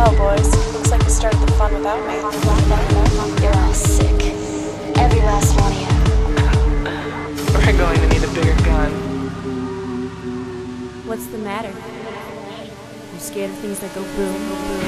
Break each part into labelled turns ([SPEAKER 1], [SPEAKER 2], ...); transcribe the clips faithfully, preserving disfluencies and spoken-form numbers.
[SPEAKER 1] Well, boys, looks like you started the fun without me.
[SPEAKER 2] You're all sick. Every last one of you.
[SPEAKER 3] We're going to need a bigger gun.
[SPEAKER 4] What's the matter? You scared of things that go boom, boom, boom?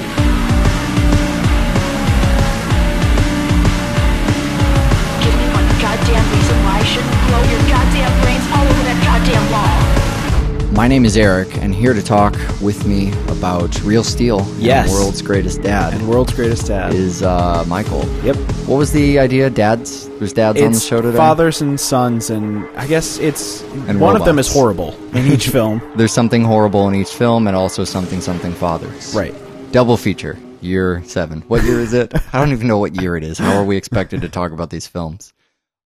[SPEAKER 2] Give me one goddamn reason why I shouldn't blow your goddamn brains all over that goddamn wall.
[SPEAKER 5] My name is Eric, and here to talk with me about Real Steel
[SPEAKER 6] Yes.
[SPEAKER 5] and World's Greatest Dad
[SPEAKER 6] And World's Greatest Dad.
[SPEAKER 5] is uh, Michael.
[SPEAKER 6] Yep.
[SPEAKER 5] What was the idea? Dads? There's dads on the
[SPEAKER 6] It's
[SPEAKER 5] show today?
[SPEAKER 6] fathers and sons, and I guess it's...
[SPEAKER 5] And
[SPEAKER 6] one of them is
[SPEAKER 5] robots.
[SPEAKER 6] horrible in each film.
[SPEAKER 5] There's something horrible in each film, and also something something fathers.
[SPEAKER 6] Right.
[SPEAKER 5] Double feature. Year seven. What year is it? I don't even know what year it is. How are we expected to talk about these films?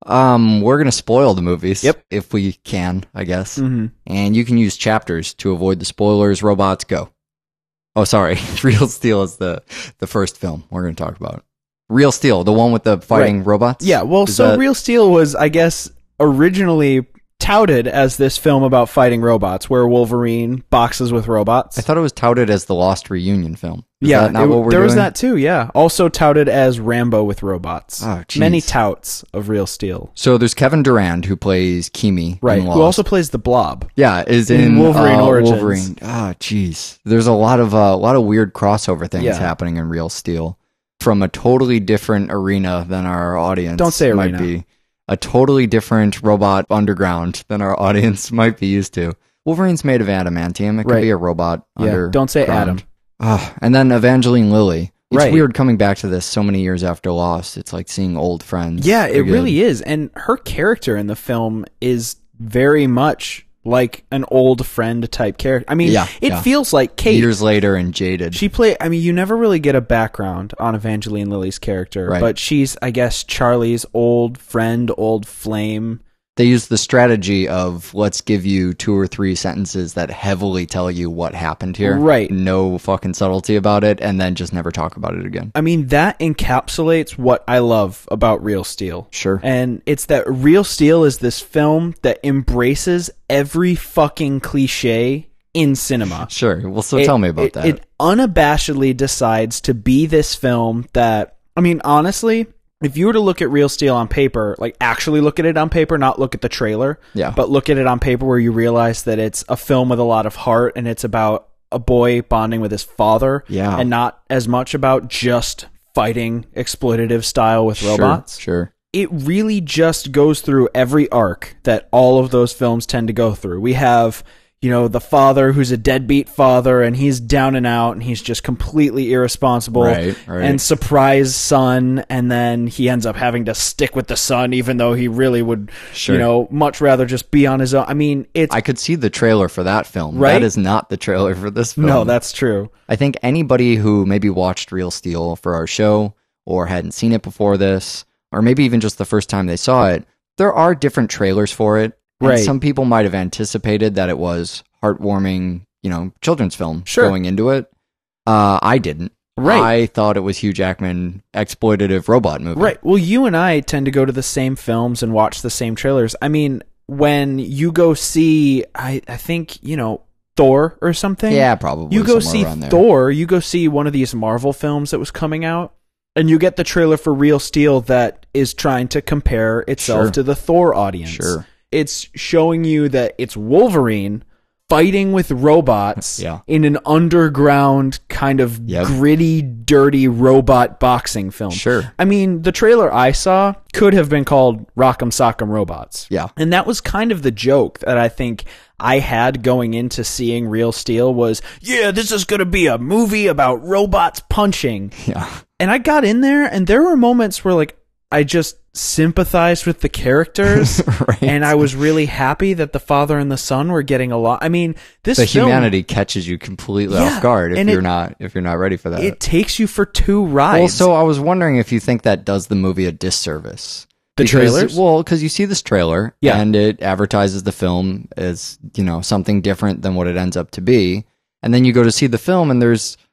[SPEAKER 5] Um, we're gonna spoil the movies.
[SPEAKER 6] Yep.
[SPEAKER 5] If we can, I guess.
[SPEAKER 6] Mm-hmm.
[SPEAKER 5] And you can use chapters to avoid the spoilers. Robots, go. Oh, sorry. Real Steel is the, the first film we're going to talk about. Real Steel, the one with the fighting
[SPEAKER 6] Right.
[SPEAKER 5] robots?
[SPEAKER 6] Yeah, well,
[SPEAKER 5] Is
[SPEAKER 6] so
[SPEAKER 5] that-
[SPEAKER 6] Real Steel was, I guess, originally touted as this film about fighting robots, where Wolverine boxes with robots.
[SPEAKER 5] I thought it was touted as the Lost Reunion film. Is
[SPEAKER 6] yeah,
[SPEAKER 5] that not
[SPEAKER 6] it-
[SPEAKER 5] what we're
[SPEAKER 6] there was
[SPEAKER 5] doing?
[SPEAKER 6] that too, yeah. Also touted as Rambo with robots.
[SPEAKER 5] Oh, jeez.
[SPEAKER 6] Many touts of Real Steel.
[SPEAKER 5] So there's Kevin Durand, who plays Kimi
[SPEAKER 6] Right,
[SPEAKER 5] in Lost.
[SPEAKER 6] who also plays the Blob.
[SPEAKER 5] Yeah, is
[SPEAKER 6] in
[SPEAKER 5] in,
[SPEAKER 6] Wolverine
[SPEAKER 5] uh,
[SPEAKER 6] Origins.
[SPEAKER 5] Wolverine. Ah, jeez. There's a lot of uh, a lot of weird crossover things
[SPEAKER 6] Yeah.
[SPEAKER 5] happening in Real Steel from a totally different arena than our audience.
[SPEAKER 6] Don't say
[SPEAKER 5] might
[SPEAKER 6] arena.
[SPEAKER 5] be a totally different robot underground than our audience might be used to. Wolverine's made of adamantium. It could
[SPEAKER 6] Right.
[SPEAKER 5] be a robot.
[SPEAKER 6] Yeah,
[SPEAKER 5] underground.
[SPEAKER 6] don't say Adam.
[SPEAKER 5] Ah, and then Evangeline Lilly. It's
[SPEAKER 6] Right.
[SPEAKER 5] weird coming back to this so many years after Lost. It's like seeing old friends.
[SPEAKER 6] Yeah, it
[SPEAKER 5] again.
[SPEAKER 6] really is. And her character in the film is very much like an old friend type character. I mean,
[SPEAKER 5] Yeah,
[SPEAKER 6] it
[SPEAKER 5] yeah.
[SPEAKER 6] feels like Kate.
[SPEAKER 5] Years later and jaded.
[SPEAKER 6] She play. I mean, you never really get a background on Evangeline Lilly's character,
[SPEAKER 5] Right.
[SPEAKER 6] but she's, I guess, Charlie's old friend, old flame.
[SPEAKER 5] They use the strategy of let's give you two or three sentences that heavily tell you what happened here.
[SPEAKER 6] Right.
[SPEAKER 5] No fucking subtlety about it, and then just never talk about it again.
[SPEAKER 6] I mean, that encapsulates what I love about Real Steel.
[SPEAKER 5] Sure.
[SPEAKER 6] And it's that Real Steel is this film that embraces every fucking cliche in cinema.
[SPEAKER 5] Sure. Well, so
[SPEAKER 6] It-
[SPEAKER 5] tell me about
[SPEAKER 6] it,
[SPEAKER 5] that.
[SPEAKER 6] It unabashedly decides to be this film that, I mean, honestly, if you were to look at Real Steel on paper, like actually look at it on paper, not look at the trailer,
[SPEAKER 5] Yeah.
[SPEAKER 6] but look at it on paper where you realize that it's a film with a lot of heart and it's about a boy bonding with his father,
[SPEAKER 5] Yeah.
[SPEAKER 6] and not as much about just fighting exploitative style with
[SPEAKER 5] Sure,
[SPEAKER 6] robots.
[SPEAKER 5] Sure.
[SPEAKER 6] It really just goes through every arc that all of those films tend to go through. We have, you know, the father who's a deadbeat father and he's down and out and he's just completely irresponsible.
[SPEAKER 5] Right, right.
[SPEAKER 6] And surprise son, and then he ends up having to stick with the son even though he really would,
[SPEAKER 5] Sure.
[SPEAKER 6] you know, much rather just be on his own. I mean, it's
[SPEAKER 5] I could see the trailer for that film.
[SPEAKER 6] Right?
[SPEAKER 5] That is not the trailer for this film.
[SPEAKER 6] no, that's true.
[SPEAKER 5] I think anybody who maybe watched Real Steel for our show or hadn't seen it before this, or maybe even just the first time they saw it, there are different trailers for it. And
[SPEAKER 6] Right.
[SPEAKER 5] some people might have anticipated that it was heartwarming, you know, children's film
[SPEAKER 6] Sure.
[SPEAKER 5] going into it. Uh, I didn't.
[SPEAKER 6] Right.
[SPEAKER 5] I thought it was Hugh Jackman exploitative robot movie.
[SPEAKER 6] Right. Well, you and I tend to go to the same films and watch the same trailers. I mean, when you go see, I, I think, you know, Thor or something.
[SPEAKER 5] Yeah, probably.
[SPEAKER 6] You go
[SPEAKER 5] somewhere
[SPEAKER 6] see
[SPEAKER 5] around there.
[SPEAKER 6] Thor, you go see one of these Marvel films that was coming out, and you get the trailer for Real Steel that is trying to compare itself
[SPEAKER 5] Sure.
[SPEAKER 6] to the Thor audience.
[SPEAKER 5] Sure.
[SPEAKER 6] It's showing you that it's Wolverine fighting with robots
[SPEAKER 5] Yeah.
[SPEAKER 6] in an underground kind of
[SPEAKER 5] Yep.
[SPEAKER 6] gritty, dirty robot boxing film.
[SPEAKER 5] Sure.
[SPEAKER 6] I mean, the trailer I saw could have been called Rock'em Sock'em Robots.
[SPEAKER 5] Yeah.
[SPEAKER 6] And that was kind of the joke that I think I had going into seeing Real Steel was, yeah, this is going to be a movie about robots punching.
[SPEAKER 5] Yeah.
[SPEAKER 6] And I got in there and there were moments where like I just sympathized with the characters
[SPEAKER 5] Right.
[SPEAKER 6] and I was really happy that the father and the son were getting along. I mean, this
[SPEAKER 5] The
[SPEAKER 6] film,
[SPEAKER 5] humanity catches you completely
[SPEAKER 6] Yeah,
[SPEAKER 5] off guard if
[SPEAKER 6] and
[SPEAKER 5] you're
[SPEAKER 6] it-
[SPEAKER 5] not if you're not ready for that.
[SPEAKER 6] it takes you for two rides.
[SPEAKER 5] Well, so I was wondering if you think that does the movie a disservice.
[SPEAKER 6] The
[SPEAKER 5] Because-
[SPEAKER 6] trailers?
[SPEAKER 5] Well, because you see this trailer,
[SPEAKER 6] Yeah.
[SPEAKER 5] and it advertises the film as, you know, something different than what it ends up to be. And then you go to see the film, and there's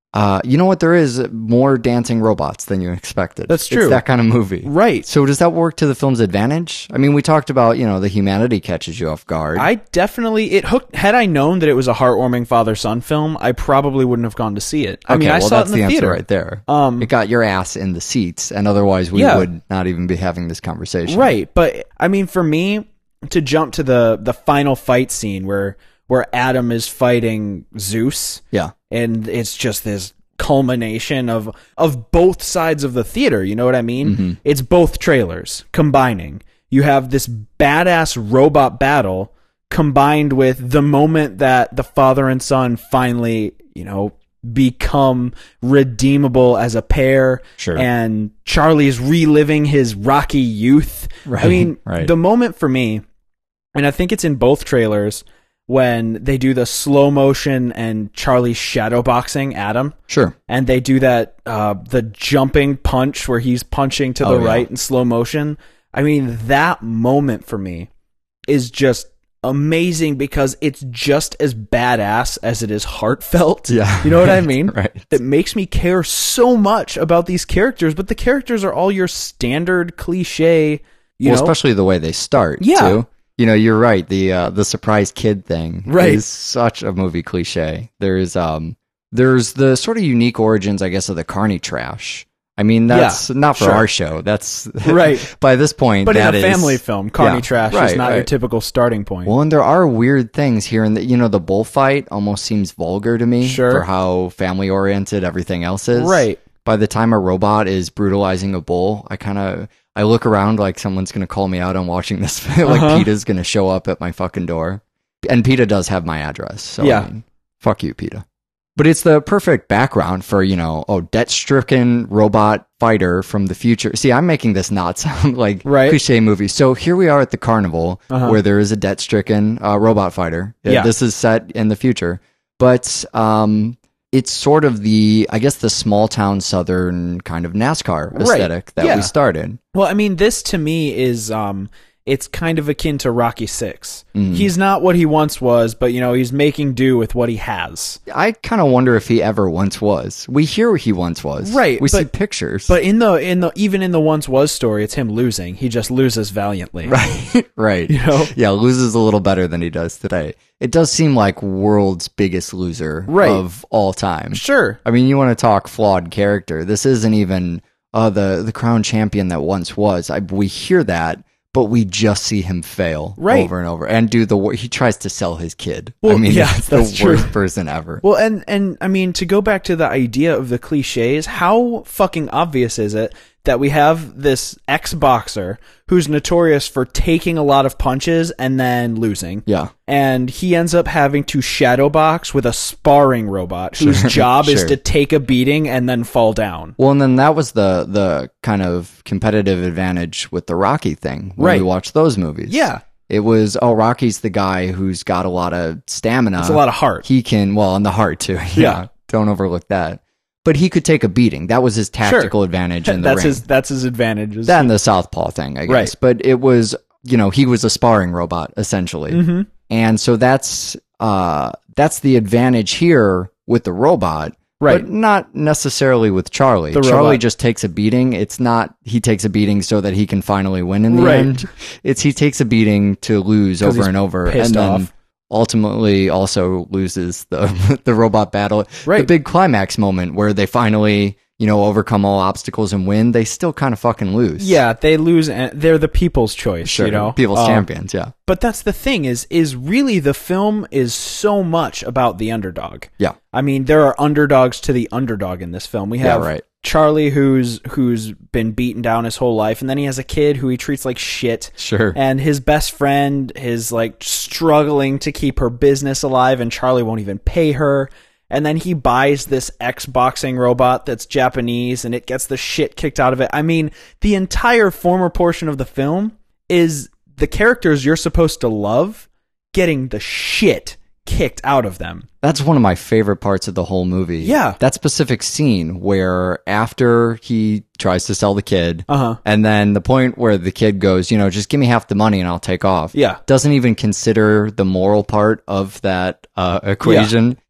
[SPEAKER 5] Uh, you know what? There is more dancing robots than you expected.
[SPEAKER 6] That's true.
[SPEAKER 5] It's that kind of movie.
[SPEAKER 6] Right.
[SPEAKER 5] So does that work to the film's advantage? I mean, we talked about, you know, the humanity catches you off guard.
[SPEAKER 6] I definitely it hooked. Had I known that it was a heartwarming father-son film, I probably wouldn't have gone to see it. I
[SPEAKER 5] okay,
[SPEAKER 6] mean, I
[SPEAKER 5] well,
[SPEAKER 6] saw
[SPEAKER 5] that's
[SPEAKER 6] it in the,
[SPEAKER 5] the
[SPEAKER 6] theater
[SPEAKER 5] answer right there.
[SPEAKER 6] Um,
[SPEAKER 5] it got your ass in the seats, and otherwise we
[SPEAKER 6] Yeah.
[SPEAKER 5] would not even be having this conversation.
[SPEAKER 6] Right, but I mean, for me to jump to the the final fight scene where where Adam is fighting Zeus,
[SPEAKER 5] Yeah.
[SPEAKER 6] and it's just this culmination of of both sides of the theater. You know what I mean?
[SPEAKER 5] Mm-hmm.
[SPEAKER 6] It's both trailers combining. You have this badass robot battle combined with the moment that the father and son finally, you know, become redeemable as a pair.
[SPEAKER 5] Sure.
[SPEAKER 6] And Charlie's reliving his rocky youth.
[SPEAKER 5] Right,
[SPEAKER 6] I mean,
[SPEAKER 5] right.
[SPEAKER 6] the moment for me, and I think it's in both trailers, when they do the slow motion and Charlie shadowboxing Adam.
[SPEAKER 5] Sure.
[SPEAKER 6] And they do that, uh, the jumping punch where he's punching to the
[SPEAKER 5] Oh, yeah.
[SPEAKER 6] right in slow motion. I mean, that moment for me is just amazing because it's just as badass as it is heartfelt.
[SPEAKER 5] Yeah.
[SPEAKER 6] You know what I mean?
[SPEAKER 5] Right.
[SPEAKER 6] It makes me care so much about these characters, but the characters are all your standard cliche, you
[SPEAKER 5] well,
[SPEAKER 6] know?
[SPEAKER 5] especially the way they start,
[SPEAKER 6] Yeah.
[SPEAKER 5] too. You know, you're right. The uh, the surprise kid thing
[SPEAKER 6] Right.
[SPEAKER 5] is such a movie cliche. There's um there's the sort of unique origins, I guess, of the Carney trash. I mean, that's
[SPEAKER 6] Yeah,
[SPEAKER 5] not for
[SPEAKER 6] sure.
[SPEAKER 5] our show. That's
[SPEAKER 6] Right.
[SPEAKER 5] by this point.
[SPEAKER 6] But in
[SPEAKER 5] that
[SPEAKER 6] a
[SPEAKER 5] is-
[SPEAKER 6] family film, Carney
[SPEAKER 5] Yeah,
[SPEAKER 6] Trash
[SPEAKER 5] right,
[SPEAKER 6] is not your
[SPEAKER 5] right.
[SPEAKER 6] typical starting point.
[SPEAKER 5] Well, and there are weird things here, and you know, the bullfight almost seems vulgar to me
[SPEAKER 6] Sure.
[SPEAKER 5] for how family oriented everything else is.
[SPEAKER 6] Right.
[SPEAKER 5] By the time a robot is brutalizing a bull, I kind of I look around like someone's gonna call me out on watching this. like
[SPEAKER 6] Uh-huh.
[SPEAKER 5] PETA's gonna show up at my fucking door, and PETA does have my address. So
[SPEAKER 6] Yeah.
[SPEAKER 5] I mean, fuck you, PETA. But it's the perfect background for, you know, oh, debt-stricken robot fighter from the future. See, I'm making this not sound like
[SPEAKER 6] Right.
[SPEAKER 5] cliche movie. So here we are at the carnival
[SPEAKER 6] Uh-huh.
[SPEAKER 5] where there is a debt-stricken uh, robot fighter. Uh,
[SPEAKER 6] Yeah.
[SPEAKER 5] This is set in the future. But um, it's sort of the, I guess, the small-town southern kind of NASCAR
[SPEAKER 6] Right.
[SPEAKER 5] aesthetic that
[SPEAKER 6] Yeah.
[SPEAKER 5] we started.
[SPEAKER 6] Well, I mean, this to me is um it's kind of akin to Rocky Six.
[SPEAKER 5] Mm.
[SPEAKER 6] He's not what he once was, but you know, he's making do with what he has.
[SPEAKER 5] I kind of wonder if he ever once was. We hear he once was.
[SPEAKER 6] Right,
[SPEAKER 5] We see
[SPEAKER 6] but-
[SPEAKER 5] pictures.
[SPEAKER 6] But in the in the even in the once was story, it's him losing. He just loses valiantly.
[SPEAKER 5] Right, right.
[SPEAKER 6] You know?
[SPEAKER 5] Yeah, loses a little better than he does today. It does seem like world's biggest loser
[SPEAKER 6] Right.
[SPEAKER 5] of all time.
[SPEAKER 6] Sure.
[SPEAKER 5] I mean, you want to talk flawed character. This isn't even uh, the the crown champion that once was. I, we hear that, but we just see him fail
[SPEAKER 6] Right.
[SPEAKER 5] over and over and do the wor- he tries to sell his kid.
[SPEAKER 6] Well,
[SPEAKER 5] I mean,
[SPEAKER 6] yeah,
[SPEAKER 5] that's,
[SPEAKER 6] that's
[SPEAKER 5] the
[SPEAKER 6] true.
[SPEAKER 5] worst person ever.
[SPEAKER 6] Well, and and I mean, to go back to the idea of the cliches, how fucking obvious is it that we have this ex-boxer who's notorious for taking a lot of punches and then losing?
[SPEAKER 5] Yeah.
[SPEAKER 6] And he ends up having to shadow box with a sparring robot whose
[SPEAKER 5] Sure,
[SPEAKER 6] job is
[SPEAKER 5] sure.
[SPEAKER 6] to take a beating and then fall down.
[SPEAKER 5] Well, and then that was the the kind of competitive advantage with the Rocky thing when
[SPEAKER 6] Right.
[SPEAKER 5] we watched those movies.
[SPEAKER 6] Yeah.
[SPEAKER 5] It was, oh, Rocky's the guy who's got a lot of stamina.
[SPEAKER 6] It's a lot of heart.
[SPEAKER 5] He can, well, and the heart too. yeah,
[SPEAKER 6] Yeah.
[SPEAKER 5] Don't overlook that. But he could take a beating. That was his tactical advantage in the
[SPEAKER 6] that's
[SPEAKER 5] ring.
[SPEAKER 6] his that's his advantage. is
[SPEAKER 5] That and
[SPEAKER 6] he-
[SPEAKER 5] the southpaw thing, I guess.
[SPEAKER 6] Right.
[SPEAKER 5] But it was, you know, he was a sparring robot essentially,
[SPEAKER 6] Mhm.
[SPEAKER 5] and so that's uh that's the advantage here with the robot.
[SPEAKER 6] Right.
[SPEAKER 5] But not necessarily with Charlie.
[SPEAKER 6] The
[SPEAKER 5] Charlie
[SPEAKER 6] robot.
[SPEAKER 5] just takes a beating. It's not he takes a beating so that he can finally win in the
[SPEAKER 6] Right.
[SPEAKER 5] end. It's he takes a beating to lose
[SPEAKER 6] 'Cause
[SPEAKER 5] over
[SPEAKER 6] he's
[SPEAKER 5] and over,
[SPEAKER 6] pissed
[SPEAKER 5] and then
[SPEAKER 6] off.
[SPEAKER 5] ultimately also loses the the robot battle. The
[SPEAKER 6] Right.
[SPEAKER 5] big climax moment where they finally, you know, overcome all obstacles and win. They still kind of fucking lose.
[SPEAKER 6] Yeah, they lose and they're the people's choice,
[SPEAKER 5] Sure.
[SPEAKER 6] you know.
[SPEAKER 5] People's
[SPEAKER 6] Um,
[SPEAKER 5] champions, yeah.
[SPEAKER 6] But that's the thing is is really the film is so much about the underdog.
[SPEAKER 5] Yeah.
[SPEAKER 6] I mean, there are underdogs to the underdog in this film. We
[SPEAKER 5] Yeah,
[SPEAKER 6] have
[SPEAKER 5] right.
[SPEAKER 6] Charlie who's who's been beaten down his whole life, and then he has a kid who he treats like shit.
[SPEAKER 5] Sure.
[SPEAKER 6] And his best friend is like struggling to keep her business alive, and Charlie won't even pay her. And then he buys this X-boxing robot that's Japanese, and it gets the shit kicked out of it. I mean, the entire former portion of the film is the characters you're supposed to love getting the shit kicked out of them.
[SPEAKER 5] That's one of my favorite parts of the whole movie.
[SPEAKER 6] Yeah.
[SPEAKER 5] That specific scene where after he tries to sell the kid,
[SPEAKER 6] Uh-huh.
[SPEAKER 5] and then the point where the kid goes, you know, just give me half the money and I'll take off.
[SPEAKER 6] Yeah.
[SPEAKER 5] Doesn't even consider the moral part of that uh, equation.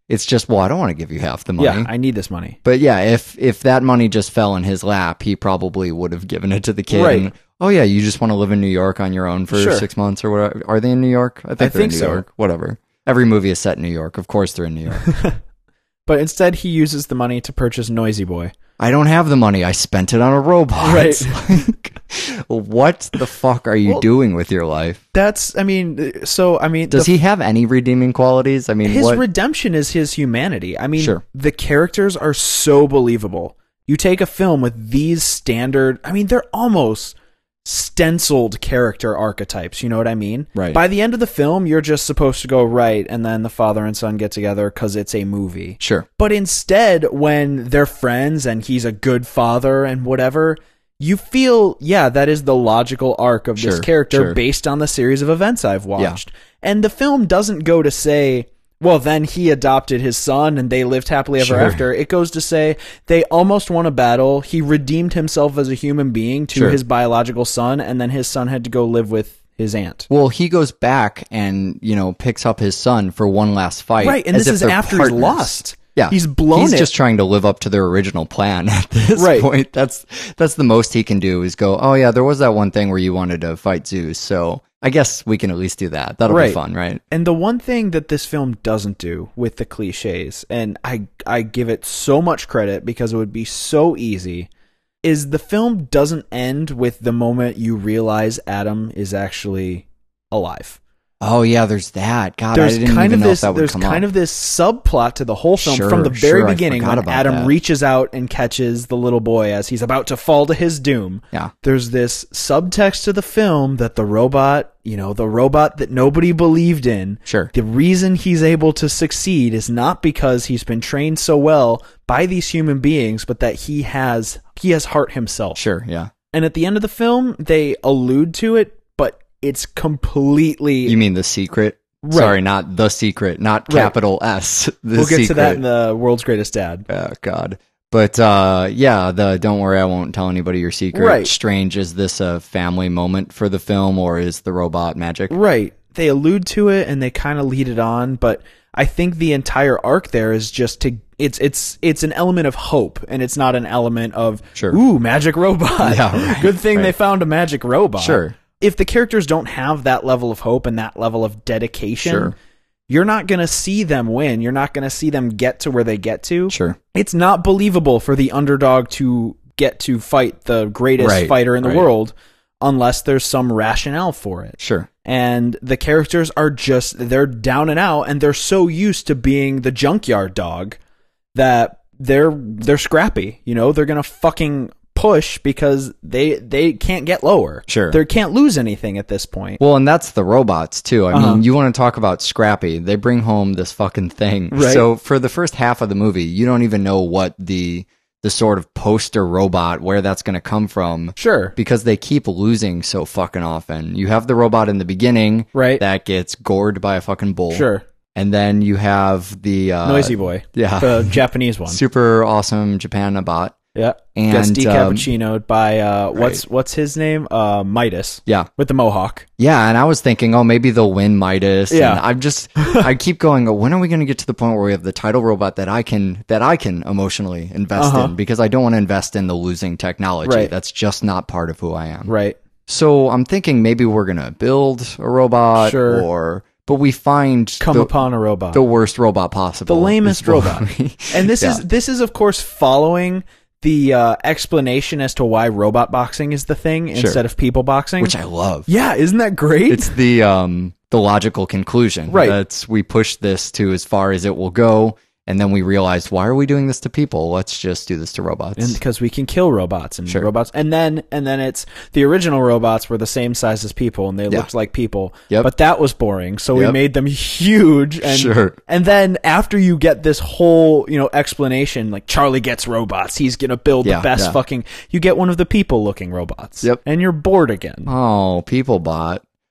[SPEAKER 5] It's just, well, I don't want to give you half the money.
[SPEAKER 6] Yeah, I need this money.
[SPEAKER 5] But yeah, if if that money just fell in his lap, he probably would have given it to the kid.
[SPEAKER 6] Right.
[SPEAKER 5] And, oh yeah, you just want to live in New York on your own for
[SPEAKER 6] Sure.
[SPEAKER 5] six months or whatever. Are they in New York? I think
[SPEAKER 6] I
[SPEAKER 5] they're
[SPEAKER 6] think
[SPEAKER 5] in New
[SPEAKER 6] so.
[SPEAKER 5] York. Whatever. Every movie is set in New York. Of course they're in New York.
[SPEAKER 6] But instead, he uses the money to purchase Noisy Boy.
[SPEAKER 5] I don't have the money. I spent it on a robot.
[SPEAKER 6] Right.
[SPEAKER 5] Like, what the fuck are you
[SPEAKER 6] Well,
[SPEAKER 5] doing with your life?
[SPEAKER 6] That's, I mean, so, I mean...
[SPEAKER 5] Does
[SPEAKER 6] the,
[SPEAKER 5] he have any redeeming qualities? I mean,
[SPEAKER 6] His
[SPEAKER 5] what?
[SPEAKER 6] redemption is his humanity. I mean,
[SPEAKER 5] Sure.
[SPEAKER 6] the characters are so believable. You take a film with these standard... I mean, they're almost stenciled character archetypes, you know what I mean?
[SPEAKER 5] Right.
[SPEAKER 6] By the end of the film, you're just supposed to go, right, and then the father and son get together because it's a movie.
[SPEAKER 5] Sure.
[SPEAKER 6] But instead, when they're friends and he's a good father and whatever, you feel, yeah, that is the logical arc of this
[SPEAKER 5] Sure,
[SPEAKER 6] character
[SPEAKER 5] sure.
[SPEAKER 6] based on the series of events I've watched. And the film doesn't go to say, well, then he adopted his son and they lived happily ever
[SPEAKER 5] Sure.
[SPEAKER 6] after. It goes to say they almost won a battle. He redeemed himself as a human being to
[SPEAKER 5] Sure.
[SPEAKER 6] his biological son, and then his son had to go live with his aunt.
[SPEAKER 5] Well, he goes back and, you know, picks up his son for one last fight.
[SPEAKER 6] Right, and
[SPEAKER 5] as
[SPEAKER 6] this
[SPEAKER 5] if
[SPEAKER 6] is
[SPEAKER 5] they're
[SPEAKER 6] after
[SPEAKER 5] partners.
[SPEAKER 6] he's lost.
[SPEAKER 5] Yeah.
[SPEAKER 6] He's blown
[SPEAKER 5] He's
[SPEAKER 6] it.
[SPEAKER 5] just trying to live up to their original plan at this
[SPEAKER 6] Right.
[SPEAKER 5] point. That's that's the most he can do is go, oh yeah, there was that one thing where you wanted to fight Zeus, so I guess we can at least do that. That'll
[SPEAKER 6] Right.
[SPEAKER 5] be fun, right?
[SPEAKER 6] And the one thing that this film doesn't do with the cliches, and I I give it so much credit because it would be so easy, is the film doesn't end with the moment you realize Adam is actually alive.
[SPEAKER 5] Oh yeah, there's that. God,
[SPEAKER 6] There's
[SPEAKER 5] I didn't
[SPEAKER 6] kind
[SPEAKER 5] even
[SPEAKER 6] of
[SPEAKER 5] know
[SPEAKER 6] this
[SPEAKER 5] if that would
[SPEAKER 6] there's
[SPEAKER 5] come
[SPEAKER 6] kind
[SPEAKER 5] up.
[SPEAKER 6] of this subplot to the whole film
[SPEAKER 5] Sure,
[SPEAKER 6] from the very
[SPEAKER 5] sure, I
[SPEAKER 6] beginning
[SPEAKER 5] forgot
[SPEAKER 6] when
[SPEAKER 5] about
[SPEAKER 6] Adam
[SPEAKER 5] that.
[SPEAKER 6] reaches out and catches the little boy as he's about to fall to his doom.
[SPEAKER 5] Yeah.
[SPEAKER 6] There's this subtext to the film that the robot, you know, the robot that nobody believed in,
[SPEAKER 5] Sure.
[SPEAKER 6] the reason he's able to succeed is not because he's been trained so well by these human beings, but that he has he has heart himself.
[SPEAKER 5] Sure, yeah.
[SPEAKER 6] And at the end of the film, they allude to it, but it's completely
[SPEAKER 5] You mean The Secret?
[SPEAKER 6] Right.
[SPEAKER 5] Sorry, not The Secret, not
[SPEAKER 6] Right.
[SPEAKER 5] capital S. The
[SPEAKER 6] we'll get
[SPEAKER 5] Secret.
[SPEAKER 6] to that in the World's Greatest Dad.
[SPEAKER 5] Oh God. But uh yeah, the don't worry, I won't tell anybody your secret.
[SPEAKER 6] Right.
[SPEAKER 5] Strange, is this a family moment for the film or is the robot magic?
[SPEAKER 6] Right. They allude to it and they kind of lead it on, but I think the entire arc there is just to it's it's it's an element of hope and it's not an element of
[SPEAKER 5] Sure.
[SPEAKER 6] ooh, magic robot.
[SPEAKER 5] Yeah, right,
[SPEAKER 6] Good thing
[SPEAKER 5] right.
[SPEAKER 6] they found a magic robot.
[SPEAKER 5] Sure.
[SPEAKER 6] If the characters don't have that level of hope and that level of dedication,
[SPEAKER 5] Sure.
[SPEAKER 6] you're not going to see them win. You're not going to see them get to where they get to.
[SPEAKER 5] Sure.
[SPEAKER 6] It's not believable for the underdog to get to fight the greatest
[SPEAKER 5] Right,
[SPEAKER 6] fighter in the
[SPEAKER 5] right.
[SPEAKER 6] world unless there's some rationale for it.
[SPEAKER 5] Sure.
[SPEAKER 6] And the characters are just, they're down and out, and they're so used to being the junkyard dog that they're they're scrappy. You know, they're going to fucking push because they they can't get lower.
[SPEAKER 5] Sure.
[SPEAKER 6] They can't lose anything at this point.
[SPEAKER 5] Well, and that's the robots too. I
[SPEAKER 6] Uh-huh.
[SPEAKER 5] mean, you want to talk about scrappy. They bring home this fucking thing.
[SPEAKER 6] Right.
[SPEAKER 5] So for the first half of the movie, you don't even know what the the sort of poster robot, where that's going to come from.
[SPEAKER 6] Sure.
[SPEAKER 5] Because they keep losing so fucking often. You have the robot in the beginning.
[SPEAKER 6] Right.
[SPEAKER 5] That gets gored by a fucking bull.
[SPEAKER 6] Sure.
[SPEAKER 5] And then you have the uh,
[SPEAKER 6] Noisy Boy.
[SPEAKER 5] yeah.
[SPEAKER 6] The Japanese one.
[SPEAKER 5] super awesome Japanabot.
[SPEAKER 6] Yeah.
[SPEAKER 5] And,
[SPEAKER 6] Gets
[SPEAKER 5] um,
[SPEAKER 6] decappuccinoed by uh what's what's his name? Uh Midas.
[SPEAKER 5] Yeah.
[SPEAKER 6] With the mohawk.
[SPEAKER 5] Yeah, and I was thinking, oh, maybe they'll win Midas.
[SPEAKER 6] Yeah.
[SPEAKER 5] And I'm just, I keep going, oh, when are we going to get to the point where we have the title robot that I can, that I can emotionally invest
[SPEAKER 6] Uh-huh.
[SPEAKER 5] in? Because I don't want to invest in the losing technology.
[SPEAKER 6] Right.
[SPEAKER 5] That's just not part of who I am.
[SPEAKER 6] Right.
[SPEAKER 5] So I'm thinking maybe we're going to build a robot
[SPEAKER 6] Sure.
[SPEAKER 5] or, but we find
[SPEAKER 6] Come
[SPEAKER 5] the,
[SPEAKER 6] upon a robot.
[SPEAKER 5] the worst robot possible.
[SPEAKER 6] The lamest
[SPEAKER 5] is what
[SPEAKER 6] robot.
[SPEAKER 5] we-
[SPEAKER 6] And this
[SPEAKER 5] Yeah.
[SPEAKER 6] is this is of course following the uh, explanation as to why robot boxing is the thing instead of people boxing.
[SPEAKER 5] which I love.
[SPEAKER 6] Yeah, isn't that great?
[SPEAKER 5] It's the um the logical conclusion.
[SPEAKER 6] Right.
[SPEAKER 5] That's we push this to as far as it will go, and then we realize, why are we doing this to people? Let's just do this to robots.
[SPEAKER 6] and because we can kill robots and
[SPEAKER 5] Sure.
[SPEAKER 6] robots, and then and then it's the original robots were the same size as people and they
[SPEAKER 5] Yeah.
[SPEAKER 6] looked like people.
[SPEAKER 5] Yep.
[SPEAKER 6] But that was boring, so we
[SPEAKER 5] Yep.
[SPEAKER 6] made them huge. And
[SPEAKER 5] Sure.
[SPEAKER 6] and then after you get this whole you know explanation, like Charlie gets robots, he's gonna build
[SPEAKER 5] Yeah,
[SPEAKER 6] the best
[SPEAKER 5] yeah.
[SPEAKER 6] fucking. You get one of the people looking robots.
[SPEAKER 5] Yep.
[SPEAKER 6] And you're bored again.
[SPEAKER 5] Oh, people bot.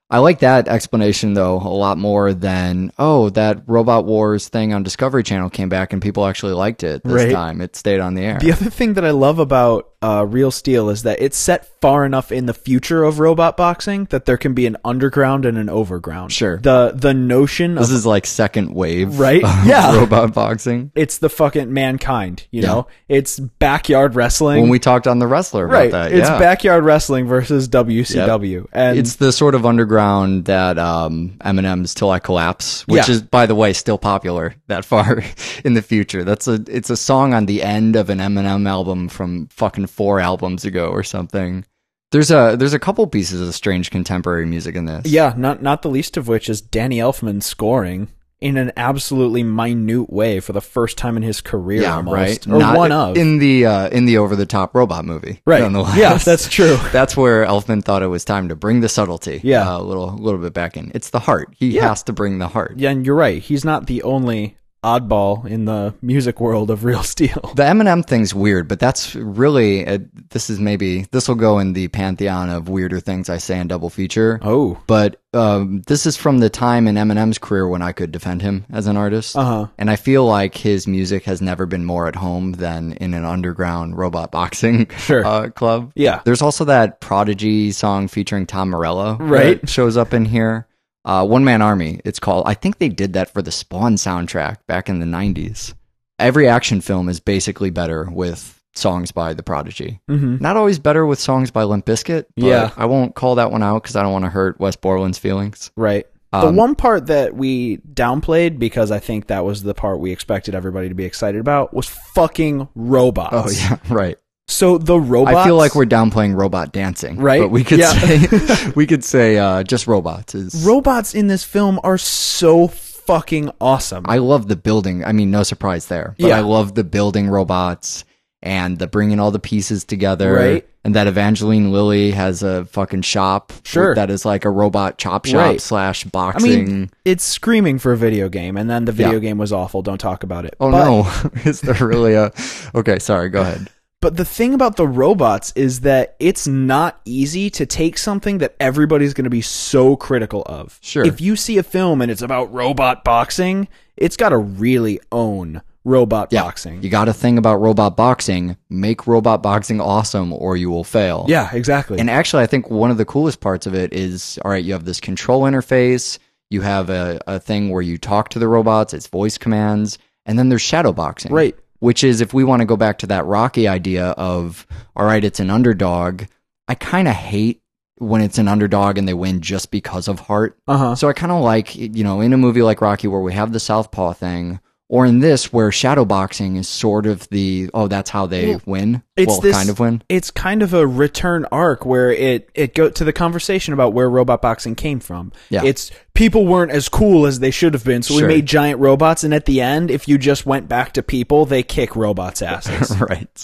[SPEAKER 5] I like that explanation, though, a lot more than, oh, that Robot Wars thing on Discovery Channel came back and people actually liked it this
[SPEAKER 6] Right.
[SPEAKER 5] time. It stayed on the air.
[SPEAKER 6] The other thing that I love about uh, Real Steel is that it's set far enough in the future of robot boxing that there can be an underground and an overground.
[SPEAKER 5] Sure.
[SPEAKER 6] The the notion
[SPEAKER 5] This
[SPEAKER 6] of
[SPEAKER 5] is like second wave
[SPEAKER 6] Right?
[SPEAKER 5] of
[SPEAKER 6] Yeah.
[SPEAKER 5] robot boxing.
[SPEAKER 6] it's the fucking mankind, you
[SPEAKER 5] Yeah.
[SPEAKER 6] know? It's backyard wrestling.
[SPEAKER 5] When we talked on The Wrestler about
[SPEAKER 6] right.
[SPEAKER 5] that.
[SPEAKER 6] It's
[SPEAKER 5] yeah.
[SPEAKER 6] backyard wrestling versus W C W. And
[SPEAKER 5] It's the sort of underground that um, Eminem's "Till I Collapse," which
[SPEAKER 6] Yeah.
[SPEAKER 5] is, by the way, still popular that far in the future. That's a it's a song on the end of an Eminem album from fucking four albums ago or something. There's a there's a couple pieces of strange contemporary music in this.
[SPEAKER 6] yeah, not not the least of which is Danny Elfman scoring in an absolutely minute way for the first time in his career,
[SPEAKER 5] yeah,
[SPEAKER 6] almost.
[SPEAKER 5] right.
[SPEAKER 6] Or
[SPEAKER 5] Not
[SPEAKER 6] one of.
[SPEAKER 5] in the uh, in the over the top robot movie,
[SPEAKER 6] Right.
[SPEAKER 5] nonetheless.
[SPEAKER 6] Yeah, that's true.
[SPEAKER 5] That's where Elfman thought it was time to bring the subtlety.
[SPEAKER 6] Yeah.
[SPEAKER 5] uh, a little a little bit back in. It's the heart. He
[SPEAKER 6] Yeah.
[SPEAKER 5] has to bring the heart.
[SPEAKER 6] Yeah, and you're right. He's not the only oddball in the music world of Real Steel.
[SPEAKER 5] The Eminem thing's weird, but that's really uh this is maybe this will go in the pantheon of weirder things I say in double feature.
[SPEAKER 6] Oh.
[SPEAKER 5] But um, this is from the time in Eminem's career when I could defend him as an artist,
[SPEAKER 6] Uh-huh.
[SPEAKER 5] and I feel like his music has never been more at home than in an underground robot boxing
[SPEAKER 6] Sure.
[SPEAKER 5] uh, club.
[SPEAKER 6] Yeah.
[SPEAKER 5] There's also that Prodigy song featuring Tom Morello,
[SPEAKER 6] Right.
[SPEAKER 5] that shows up in here. Uh, One Man Army, it's called. I think they did that for the Spawn soundtrack back in the nineties. Every action film is basically better with songs by The Prodigy.
[SPEAKER 6] Mm-hmm.
[SPEAKER 5] Not always better with songs by Limp Bizkit, but
[SPEAKER 6] Yeah.
[SPEAKER 5] I won't call that one out because I don't want to hurt Wes Borland's feelings.
[SPEAKER 6] Right. the
[SPEAKER 5] Um,
[SPEAKER 6] one part that we downplayed, because I think that was the part we expected everybody to be excited about, was fucking robots.
[SPEAKER 5] Oh, yeah, right.
[SPEAKER 6] So the robots...
[SPEAKER 5] I feel like we're downplaying robot dancing,
[SPEAKER 6] Right?
[SPEAKER 5] But we could
[SPEAKER 6] Yeah.
[SPEAKER 5] say we could say uh, just robots is.
[SPEAKER 6] Robots in this film are so fucking awesome.
[SPEAKER 5] I love the building. I mean, no surprise there. But
[SPEAKER 6] Yeah.
[SPEAKER 5] I love the building robots and the bringing all the pieces together.
[SPEAKER 6] Right.
[SPEAKER 5] And that Evangeline Lilly has a fucking shop.
[SPEAKER 6] Sure.
[SPEAKER 5] That is like a robot chop shop
[SPEAKER 6] Right.
[SPEAKER 5] slash
[SPEAKER 6] I
[SPEAKER 5] boxing.
[SPEAKER 6] mean, it's screaming for a video game, and then the video
[SPEAKER 5] Yeah.
[SPEAKER 6] game was awful. Don't talk about it.
[SPEAKER 5] oh
[SPEAKER 6] But-
[SPEAKER 5] no. Is there really a. Okay, sorry, go ahead.
[SPEAKER 6] But the thing about the robots is that it's not easy to take something that everybody's going to be so critical of.
[SPEAKER 5] Sure.
[SPEAKER 6] If you see a film and it's about robot boxing, it's got to really own robot
[SPEAKER 5] Yeah.
[SPEAKER 6] boxing.
[SPEAKER 5] You got a thing about robot boxing. Make robot boxing awesome or you will fail.
[SPEAKER 6] Yeah, exactly.
[SPEAKER 5] And actually, I think one of the coolest parts of it is, all right, you have this control interface, you have a, a thing where you talk to the robots, it's voice commands, and then there's shadow boxing.
[SPEAKER 6] Right.
[SPEAKER 5] Which is, if we want to go back to that Rocky idea of, all right, it's an underdog, I kind of hate when it's an underdog and they win just because of heart.
[SPEAKER 6] Uh-huh.
[SPEAKER 5] So I kind of like, you know, in a movie like Rocky where we have the southpaw thing, or in this where shadow boxing is sort of the, oh, that's how they
[SPEAKER 6] Well,
[SPEAKER 5] win.
[SPEAKER 6] It's
[SPEAKER 5] well,
[SPEAKER 6] this,
[SPEAKER 5] kind of win.
[SPEAKER 6] It's kind of a return arc where it it go to the conversation about where robot boxing came from.
[SPEAKER 5] Yeah.
[SPEAKER 6] It's people weren't as cool as they should have been, so
[SPEAKER 5] Sure.
[SPEAKER 6] we made giant robots, and at the end, if you just went back to people, they kick robots' asses.
[SPEAKER 5] Right.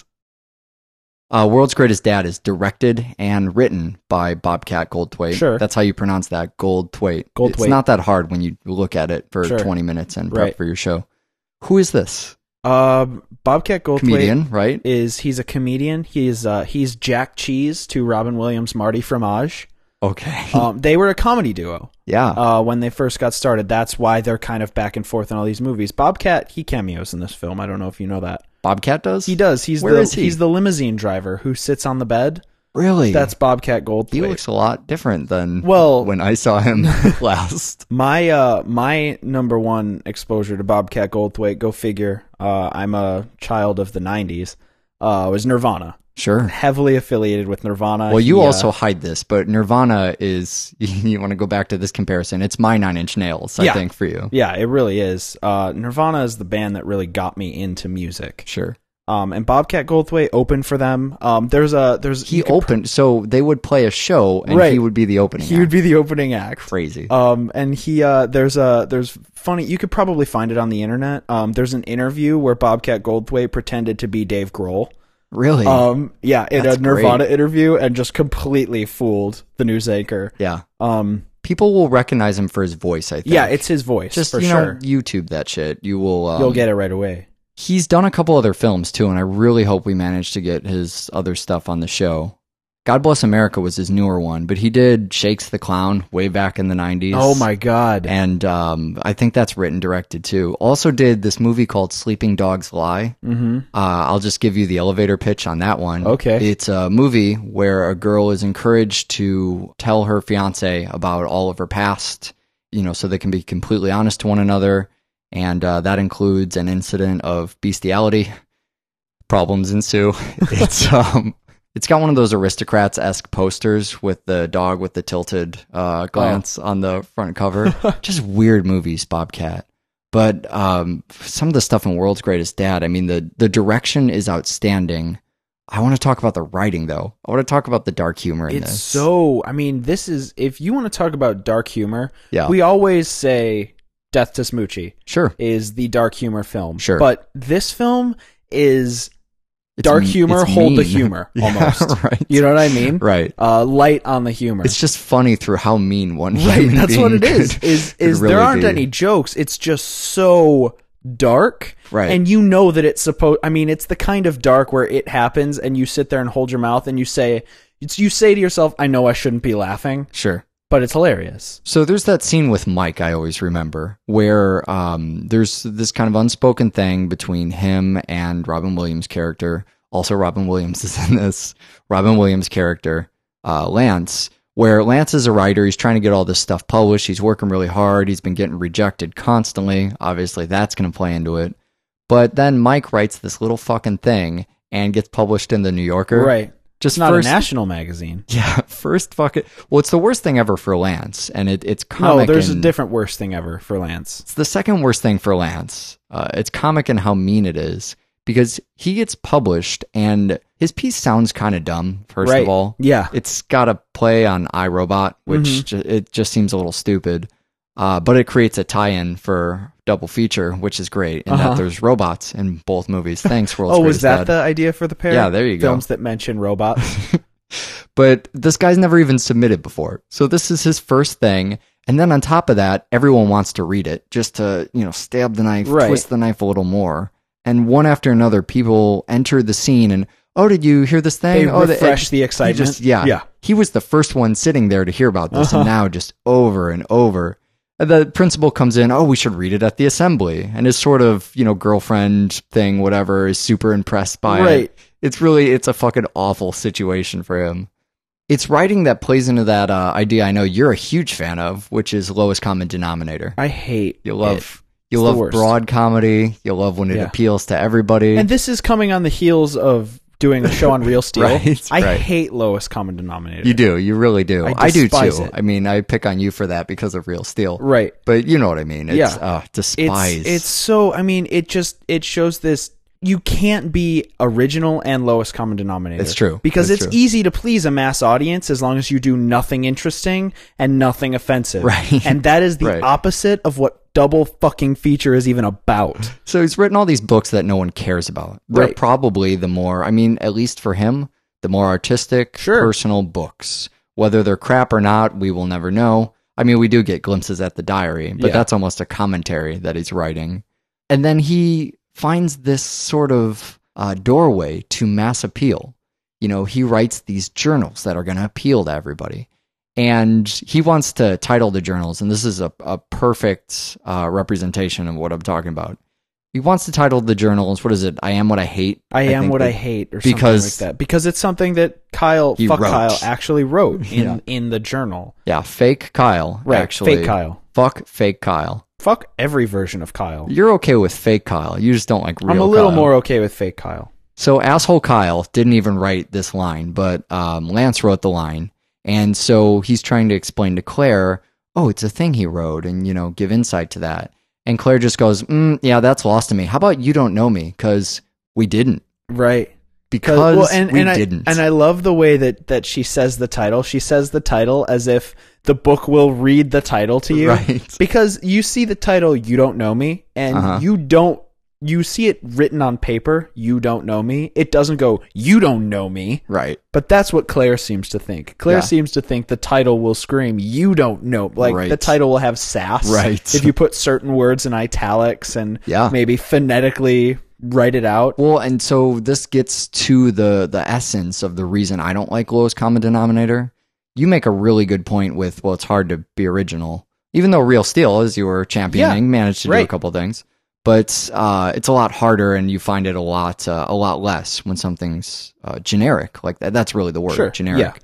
[SPEAKER 5] Uh, World's Greatest Dad is directed and written by Bobcat Goldthwait.
[SPEAKER 6] Sure.
[SPEAKER 5] That's how you pronounce that, Goldthwait.
[SPEAKER 6] Goldthwait.
[SPEAKER 5] It's not that hard when you look at it for
[SPEAKER 6] Sure.
[SPEAKER 5] twenty minutes and prep
[SPEAKER 6] Right.
[SPEAKER 5] for your show. Who is this?
[SPEAKER 6] Uh, Bobcat Goldthwait
[SPEAKER 5] Comedian, right?
[SPEAKER 6] is he's a comedian. He's uh he's Jack Cheese to Robin Williams' Marty Fromage.
[SPEAKER 5] Okay.
[SPEAKER 6] Um, they were a comedy duo.
[SPEAKER 5] yeah.
[SPEAKER 6] Uh, when they first got started, that's why they're kind of back and forth in all these movies. Bobcat, he cameos in this film. I don't know if you know that.
[SPEAKER 5] Bobcat does?
[SPEAKER 6] He does. He's
[SPEAKER 5] Where
[SPEAKER 6] the
[SPEAKER 5] is he?
[SPEAKER 6] he's the limousine driver who sits on the bed.
[SPEAKER 5] Really?
[SPEAKER 6] That's Bobcat Goldthwait.
[SPEAKER 5] He looks a lot different than
[SPEAKER 6] Well-
[SPEAKER 5] when I saw him last.
[SPEAKER 6] My uh my number one exposure to Bobcat Goldthwait, go figure. Uh, I'm a child of the nineties. Uh, was Nirvana.
[SPEAKER 5] Sure.
[SPEAKER 6] Heavily affiliated with Nirvana.
[SPEAKER 5] Well, you
[SPEAKER 6] He, uh,
[SPEAKER 5] also hide this, but Nirvana is, you want to go back to this comparison, it's my Nine Inch Nails, I
[SPEAKER 6] Yeah.
[SPEAKER 5] think, for you.
[SPEAKER 6] yeah, it really is. Uh, Nirvana is the band that really got me into music.
[SPEAKER 5] Sure.
[SPEAKER 6] Um, and Bobcat Goldthwait opened for them. Um, there's a there's
[SPEAKER 5] He
[SPEAKER 6] you could
[SPEAKER 5] opened, so they would play a show, and
[SPEAKER 6] Right.
[SPEAKER 5] he would be the opening
[SPEAKER 6] He would
[SPEAKER 5] act.
[SPEAKER 6] be the opening act.
[SPEAKER 5] Crazy.
[SPEAKER 6] Um, and he, uh, there's a, there's funny, you could probably find it on the internet. Um, there's an interview where Bobcat Goldthwait pretended to be Dave Grohl.
[SPEAKER 5] Really?
[SPEAKER 6] Um, yeah, in
[SPEAKER 5] That's
[SPEAKER 6] a Nirvana
[SPEAKER 5] great.
[SPEAKER 6] interview and just completely fooled the news anchor.
[SPEAKER 5] yeah.
[SPEAKER 6] Um,
[SPEAKER 5] People will recognize him for his voice, I think.
[SPEAKER 6] yeah, it's his voice,
[SPEAKER 5] just,
[SPEAKER 6] for
[SPEAKER 5] you
[SPEAKER 6] sure.
[SPEAKER 5] know, YouTube that shit. You will, um,
[SPEAKER 6] You'll get it right away.
[SPEAKER 5] He's done a couple other films, too, and I really hope we manage to get his other stuff on the show. God Bless America was his newer one, but he did Shakes the Clown way back in the nineties.
[SPEAKER 6] Oh my God.
[SPEAKER 5] And um, I think that's written directed too. Also did this movie called Sleeping Dogs Lie. Mm-hmm. Uh, I'll just give you the elevator pitch on that one.
[SPEAKER 6] Okay.
[SPEAKER 5] It's a movie where a girl is encouraged to tell her fiance about all of her past, you know, so they can be completely honest to one another. And uh, that includes an incident of bestiality. Problems ensue. It's um, it's got one of those Aristocrats-esque posters with the dog with the tilted uh, glance oh. on the front cover. Just weird movies, Bobcat. But um, some of the stuff in World's Greatest Dad, I mean, the, the direction is outstanding. I want to talk about the writing, though. I want to talk about the dark humor in
[SPEAKER 6] it's
[SPEAKER 5] this.
[SPEAKER 6] So, I mean, this is, if you want to talk about dark humor,
[SPEAKER 5] yeah.
[SPEAKER 6] we always say Death to Smoochie
[SPEAKER 5] sure.
[SPEAKER 6] is the dark humor film.
[SPEAKER 5] Sure.
[SPEAKER 6] But this film is...
[SPEAKER 5] It's
[SPEAKER 6] dark
[SPEAKER 5] m-
[SPEAKER 6] humor,
[SPEAKER 5] it's
[SPEAKER 6] hold
[SPEAKER 5] mean.
[SPEAKER 6] the humor, almost.
[SPEAKER 5] Yeah, right.
[SPEAKER 6] You know what I mean?
[SPEAKER 5] Right.
[SPEAKER 6] Uh, light on the humor.
[SPEAKER 5] It's just funny through how mean one
[SPEAKER 6] right.
[SPEAKER 5] human
[SPEAKER 6] That's what
[SPEAKER 5] being
[SPEAKER 6] it is.
[SPEAKER 5] could-
[SPEAKER 6] Is
[SPEAKER 5] could
[SPEAKER 6] is
[SPEAKER 5] really
[SPEAKER 6] there aren't
[SPEAKER 5] be.
[SPEAKER 6] any jokes. It's just so dark,
[SPEAKER 5] Right.
[SPEAKER 6] And you know that it's supposed. I mean, it's the kind of dark where it happens, and you sit there and hold your mouth, and you say, it's, you say to yourself, "I know I shouldn't be laughing,"
[SPEAKER 5] Sure.
[SPEAKER 6] but it's hilarious.
[SPEAKER 5] So there's that scene with Mike I always remember where um, there's this kind of unspoken thing between him and Robin Williams' character. Also, Robin Williams is in this. Robin Williams' character, uh, Lance, where Lance is a writer. He's trying to get all this stuff published. He's working really hard. He's been getting rejected constantly. Obviously, that's going to play into it. But then Mike writes this little fucking thing and gets published in the New Yorker.
[SPEAKER 6] Right.
[SPEAKER 5] Just
[SPEAKER 6] It's not
[SPEAKER 5] first,
[SPEAKER 6] a national magazine.
[SPEAKER 5] Yeah, first fucking... Well, it's the worst thing ever for Lance, and it, it's
[SPEAKER 6] No,
[SPEAKER 5] comic.
[SPEAKER 6] there's a
[SPEAKER 5] and-
[SPEAKER 6] different worst thing ever for Lance.
[SPEAKER 5] It's the second worst thing for Lance. Uh, it's comic in how mean it is. Because he gets published, and his piece sounds kind of dumb, first
[SPEAKER 6] Right.
[SPEAKER 5] of all.
[SPEAKER 6] Yeah.
[SPEAKER 5] It's got a play on iRobot, which
[SPEAKER 6] Mhm.
[SPEAKER 5] ju- it just seems a little stupid. Uh, but it creates a tie-in for double feature, which is great, in
[SPEAKER 6] Uh-huh.
[SPEAKER 5] that there's robots in both movies. Thanks, World's
[SPEAKER 6] Oh, was
[SPEAKER 5] Greatest
[SPEAKER 6] that
[SPEAKER 5] Dad.
[SPEAKER 6] the idea for the pair?
[SPEAKER 5] Yeah, there you go.
[SPEAKER 6] Films that mention robots.
[SPEAKER 5] But this guy's never even submitted before. So this is his first thing. And then on top of that, everyone wants to read it just to, you know, stab the knife,
[SPEAKER 6] Right.
[SPEAKER 5] twist the knife a little more. And one after another, people enter the scene and, oh, did you hear this thing?
[SPEAKER 6] They
[SPEAKER 5] oh,
[SPEAKER 6] refresh
[SPEAKER 5] it-
[SPEAKER 6] the
[SPEAKER 5] he
[SPEAKER 6] excitement.
[SPEAKER 5] Just, yeah.
[SPEAKER 6] Yeah.
[SPEAKER 5] He was the first one sitting there to hear about this.
[SPEAKER 6] Uh-huh.
[SPEAKER 5] And now just over and over. And the principal comes in, oh, we should read it at the assembly. And his sort of, you know, girlfriend thing, whatever, is super impressed by
[SPEAKER 6] Right.
[SPEAKER 5] it. It's really, it's a fucking awful situation for him. It's writing that plays into that uh, idea I know you're a huge fan of, which is lowest common denominator.
[SPEAKER 6] I hate
[SPEAKER 5] You love
[SPEAKER 6] it.
[SPEAKER 5] you
[SPEAKER 6] It's the
[SPEAKER 5] love
[SPEAKER 6] worst.
[SPEAKER 5] broad comedy. You love when it
[SPEAKER 6] Yeah.
[SPEAKER 5] appeals to everybody.
[SPEAKER 6] And this is coming on the heels of doing a show on Real Steel.
[SPEAKER 5] Right,
[SPEAKER 6] I
[SPEAKER 5] right.
[SPEAKER 6] hate lowest common denominator.
[SPEAKER 5] you do, you really do.
[SPEAKER 6] I
[SPEAKER 5] I, do too.
[SPEAKER 6] despise it.
[SPEAKER 5] I mean, I pick on you for that because of Real Steel.
[SPEAKER 6] Right.
[SPEAKER 5] But you know what I mean. It's,
[SPEAKER 6] Yeah.
[SPEAKER 5] uh, despise.
[SPEAKER 6] It's it's so I mean it just it shows this you can't be original and lowest common denominator.
[SPEAKER 5] It's true.
[SPEAKER 6] Because
[SPEAKER 5] It's
[SPEAKER 6] it's
[SPEAKER 5] true.
[SPEAKER 6] easy to please a mass audience as long as you do nothing interesting and nothing offensive.
[SPEAKER 5] Right.
[SPEAKER 6] And that is the
[SPEAKER 5] Right.
[SPEAKER 6] opposite of what double fucking feature is even about.
[SPEAKER 5] So he's written all these books that no one cares about. They're
[SPEAKER 6] Right.
[SPEAKER 5] probably the more, I mean, at least for him, the more artistic,
[SPEAKER 6] Sure.
[SPEAKER 5] personal books. Whether they're crap or not, we will never know. I mean, we do get glimpses at the diary, but
[SPEAKER 6] Yeah.
[SPEAKER 5] that's almost a commentary that he's writing. And then he finds this sort of uh, doorway to mass appeal. You know, he writes these journals that are going to appeal to everybody. And he wants to title the journals, and this is a, a perfect uh, representation of what I'm talking about. He wants to title the journals, what is it? I Am What I Hate.
[SPEAKER 6] I am
[SPEAKER 5] think
[SPEAKER 6] what
[SPEAKER 5] that-
[SPEAKER 6] I hate or
[SPEAKER 5] because-
[SPEAKER 6] something like that. Because it's something that Kyle
[SPEAKER 5] He
[SPEAKER 6] fuck
[SPEAKER 5] wrote.
[SPEAKER 6] Kyle actually wrote in,
[SPEAKER 5] Yeah.
[SPEAKER 6] in the journal.
[SPEAKER 5] Yeah, fake Kyle.
[SPEAKER 6] Right.
[SPEAKER 5] Actually,
[SPEAKER 6] Fake Kyle.
[SPEAKER 5] Fuck fake Kyle.
[SPEAKER 6] Fuck every version of Kyle.
[SPEAKER 5] You're okay with fake Kyle. You just don't like real
[SPEAKER 6] I'm a little
[SPEAKER 5] Kyle.
[SPEAKER 6] more okay with fake Kyle.
[SPEAKER 5] So asshole Kyle didn't even write this line, but um, Lance wrote the line. And so he's trying to explain to Claire, oh, it's a thing he wrote, and, you know, give insight to that. And Claire just goes, mm, yeah, that's lost to me. How about you don't know me? Because we didn't.
[SPEAKER 6] Right.
[SPEAKER 5] Because
[SPEAKER 6] well, and,
[SPEAKER 5] we
[SPEAKER 6] and
[SPEAKER 5] didn't.
[SPEAKER 6] I, and I love the way that, that she says the title. She says the title as if the book will read the title to you.
[SPEAKER 5] Right.
[SPEAKER 6] Because you see the title, You Don't Know Me, and
[SPEAKER 5] Uh-huh.
[SPEAKER 6] you don't, you see it written on paper, You Don't Know Me. It doesn't go, You Don't Know Me.
[SPEAKER 5] Right.
[SPEAKER 6] But that's what Claire seems to think. Claire
[SPEAKER 5] Yeah.
[SPEAKER 6] seems to think the title will scream, You Don't Know. Like,
[SPEAKER 5] Right.
[SPEAKER 6] the title will have sass.
[SPEAKER 5] Right.
[SPEAKER 6] If you put certain words in italics and
[SPEAKER 5] Yeah.
[SPEAKER 6] maybe phonetically write it out.
[SPEAKER 5] Well, and so this gets to the the essence of the reason I don't like lowest common denominator. You make a really good point with, well, it's hard to be original. Even though Real Steel, as you were championing,
[SPEAKER 6] Yeah,
[SPEAKER 5] managed to
[SPEAKER 6] right.
[SPEAKER 5] do a couple things. But uh, it's a lot harder, and you find it a lot uh, a lot less when something's uh, generic. Like that. That's really the word,
[SPEAKER 6] Sure,
[SPEAKER 5] generic.
[SPEAKER 6] yeah.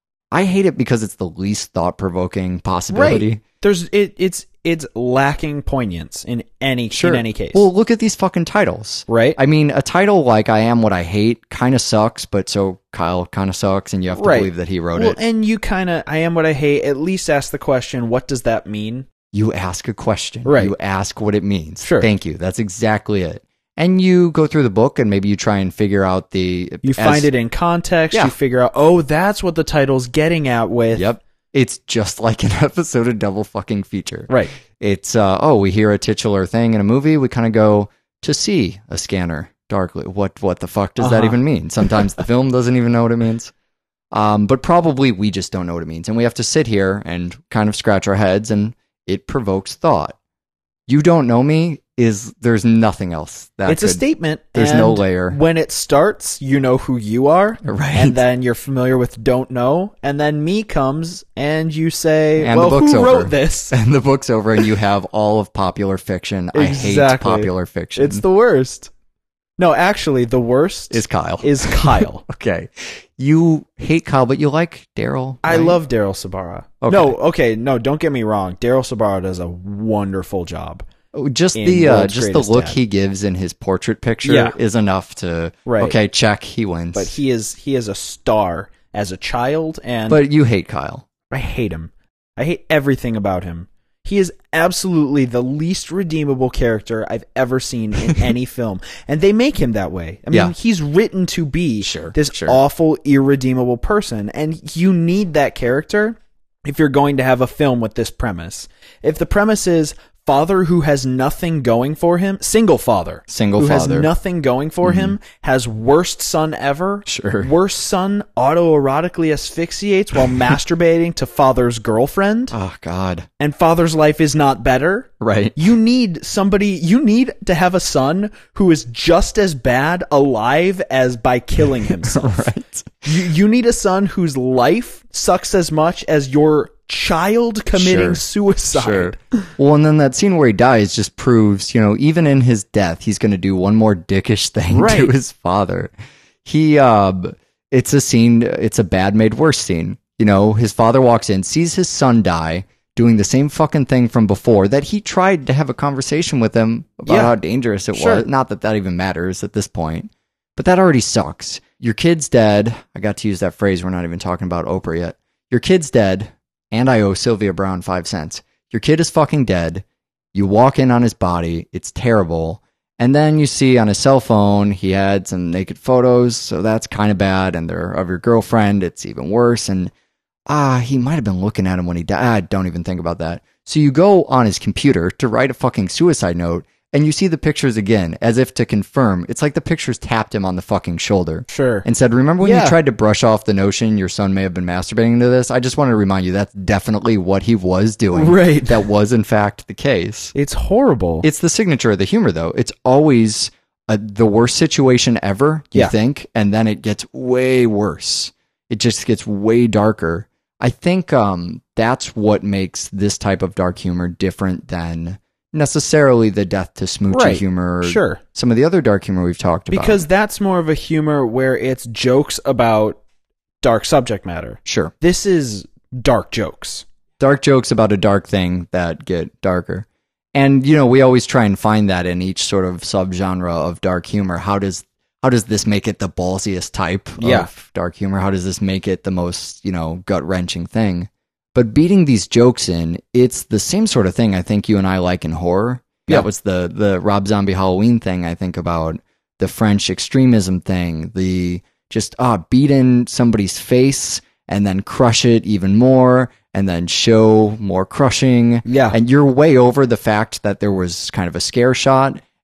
[SPEAKER 5] I hate it because it's the least thought-provoking possibility.
[SPEAKER 6] Right. There's it. It's it's lacking poignance in any in any case.
[SPEAKER 5] Well, look at these fucking titles.
[SPEAKER 6] Right.
[SPEAKER 5] I mean, a title like I Am What I Hate kind of sucks, but so Kyle kind of sucks, and you have to
[SPEAKER 6] Right.
[SPEAKER 5] believe that he wrote
[SPEAKER 6] well,
[SPEAKER 5] it.
[SPEAKER 6] and you kind of I am what I hate. At least ask the question, what does that mean?
[SPEAKER 5] You ask a question.
[SPEAKER 6] Right.
[SPEAKER 5] You ask what it means.
[SPEAKER 6] Sure.
[SPEAKER 5] Thank you. That's exactly it. And you go through the book, and maybe you try and figure out the...
[SPEAKER 6] You
[SPEAKER 5] as-
[SPEAKER 6] find it in context.
[SPEAKER 5] Yeah.
[SPEAKER 6] You figure out, oh, that's what the title's getting at with.
[SPEAKER 5] Yep. It's just like an episode of Double Fucking Feature.
[SPEAKER 6] Right.
[SPEAKER 5] It's, uh, oh, we hear a titular thing in a movie, we kind of go, to see a scanner darkly. What what the fuck does that
[SPEAKER 6] Uh-huh.
[SPEAKER 5] even mean? Sometimes the film doesn't even know what it means. Um, but probably we just don't know what it means. And we have to sit here and kind of scratch our heads, and it provokes thought. You don't know me is, there's nothing else. That
[SPEAKER 6] It's a
[SPEAKER 5] could-
[SPEAKER 6] statement.
[SPEAKER 5] There's
[SPEAKER 6] and
[SPEAKER 5] no layer.
[SPEAKER 6] When it starts, you know who you are.
[SPEAKER 5] Right.
[SPEAKER 6] And then you're familiar with don't know. And then me comes and you say,
[SPEAKER 5] And
[SPEAKER 6] well,
[SPEAKER 5] the book's
[SPEAKER 6] who
[SPEAKER 5] over.
[SPEAKER 6] wrote this?
[SPEAKER 5] And the book's over, and you have all of popular fiction. I hate
[SPEAKER 6] Exactly.
[SPEAKER 5] popular fiction.
[SPEAKER 6] It's the worst. No, actually, the worst
[SPEAKER 5] is Kyle.
[SPEAKER 6] is Kyle.
[SPEAKER 5] Okay. You hate Kyle, but you like Daryl.
[SPEAKER 6] I
[SPEAKER 5] right?
[SPEAKER 6] love Daryl Sabara.
[SPEAKER 5] Okay.
[SPEAKER 6] No, okay, no, don't get me wrong. Daryl Sabara does a wonderful job.
[SPEAKER 5] Oh, just
[SPEAKER 6] in
[SPEAKER 5] the uh,
[SPEAKER 6] World's
[SPEAKER 5] just the
[SPEAKER 6] Greatest
[SPEAKER 5] look
[SPEAKER 6] Dad.
[SPEAKER 5] he gives in his portrait picture
[SPEAKER 6] Yeah.
[SPEAKER 5] is enough to
[SPEAKER 6] Right.
[SPEAKER 5] okay, check, he wins.
[SPEAKER 6] But he is he is a star as a child, and
[SPEAKER 5] But you hate Kyle.
[SPEAKER 6] I hate him. I hate everything about him. He is absolutely the least redeemable character I've ever seen in any film. And they make him that way. I mean,
[SPEAKER 5] Yeah.
[SPEAKER 6] he's written to be
[SPEAKER 5] Sure,
[SPEAKER 6] this
[SPEAKER 5] sure.
[SPEAKER 6] awful, irredeemable person. And you need that character if you're going to have a film with this premise. If the premise is father who has nothing going for him, single father,
[SPEAKER 5] Single
[SPEAKER 6] who
[SPEAKER 5] father.
[SPEAKER 6] has nothing going for him, has worst son ever,
[SPEAKER 5] Sure.
[SPEAKER 6] worst son autoerotically asphyxiates while masturbating to father's girlfriend,
[SPEAKER 5] Oh God.
[SPEAKER 6] and father's life is not better.
[SPEAKER 5] Right.
[SPEAKER 6] You need somebody, you need to have a son who is just as bad alive as by killing himself.
[SPEAKER 5] Right.
[SPEAKER 6] You, you need a son whose life sucks as much as your child committing
[SPEAKER 5] Sure.
[SPEAKER 6] suicide.
[SPEAKER 5] Sure. Well, and then that scene where he dies just proves, you know, even in his death, he's going to do one more dickish thing
[SPEAKER 6] Right.
[SPEAKER 5] to his father. He, uh, it's a scene, it's a bad made worse scene. You know, his father walks in, sees his son die, doing the same fucking thing from before that he tried to have a conversation with him about
[SPEAKER 6] Yeah.
[SPEAKER 5] how dangerous it
[SPEAKER 6] Sure.
[SPEAKER 5] was. Not that that even matters at this point, but that already sucks. Your kid's dead. I got to use that phrase. We're not even talking about Oprah yet. Your kid's dead. And I owe Sylvia Brown five cents. Your kid is fucking dead. You walk in on his body. It's terrible. And then you see on his cell phone, he had some naked photos. So that's kind of bad. And they're of your girlfriend. It's even worse. And ah, he might have been looking at him when he died. Ah, don't even think about that. So you go on his computer to write a fucking suicide note. And you see the pictures again, as if to confirm. It's like the pictures tapped him on the fucking shoulder.
[SPEAKER 6] Sure.
[SPEAKER 5] And said, remember when
[SPEAKER 6] Yeah.
[SPEAKER 5] you tried to brush off the notion your son may have been masturbating to this? I just wanted to remind you that's definitely what he was doing.
[SPEAKER 6] Right.
[SPEAKER 5] That was, in fact, the case.
[SPEAKER 6] It's horrible.
[SPEAKER 5] It's the signature of the humor, though. It's always a, the worst situation ever, you
[SPEAKER 6] Yeah.
[SPEAKER 5] think, and then it gets way worse. It just gets way darker. I think um, that's what makes this type of dark humor different than necessarily the death to smoochy
[SPEAKER 6] Right.
[SPEAKER 5] humor or
[SPEAKER 6] Sure.
[SPEAKER 5] some of the other dark humor we've talked about.
[SPEAKER 6] Because that's more of a humor where it's jokes about dark subject matter.
[SPEAKER 5] Sure.
[SPEAKER 6] This is dark jokes.
[SPEAKER 5] Dark jokes about a dark thing that get darker. And, you know, we always try and find that in each sort of subgenre of dark humor. How does how does this make it the ballsiest type
[SPEAKER 6] Yeah.
[SPEAKER 5] of dark humor? How does this make it the most, you know, gut-wrenching thing? But beating these jokes in, it's the same sort of thing I think you and I like in horror.
[SPEAKER 6] Yeah.
[SPEAKER 5] That was the the Rob Zombie Halloween thing I think about, the French extremism thing, the just ah beat in somebody's face and then crush it even more and then show more crushing.
[SPEAKER 6] Yeah.
[SPEAKER 5] And you're way over the fact that there was kind of a scare shot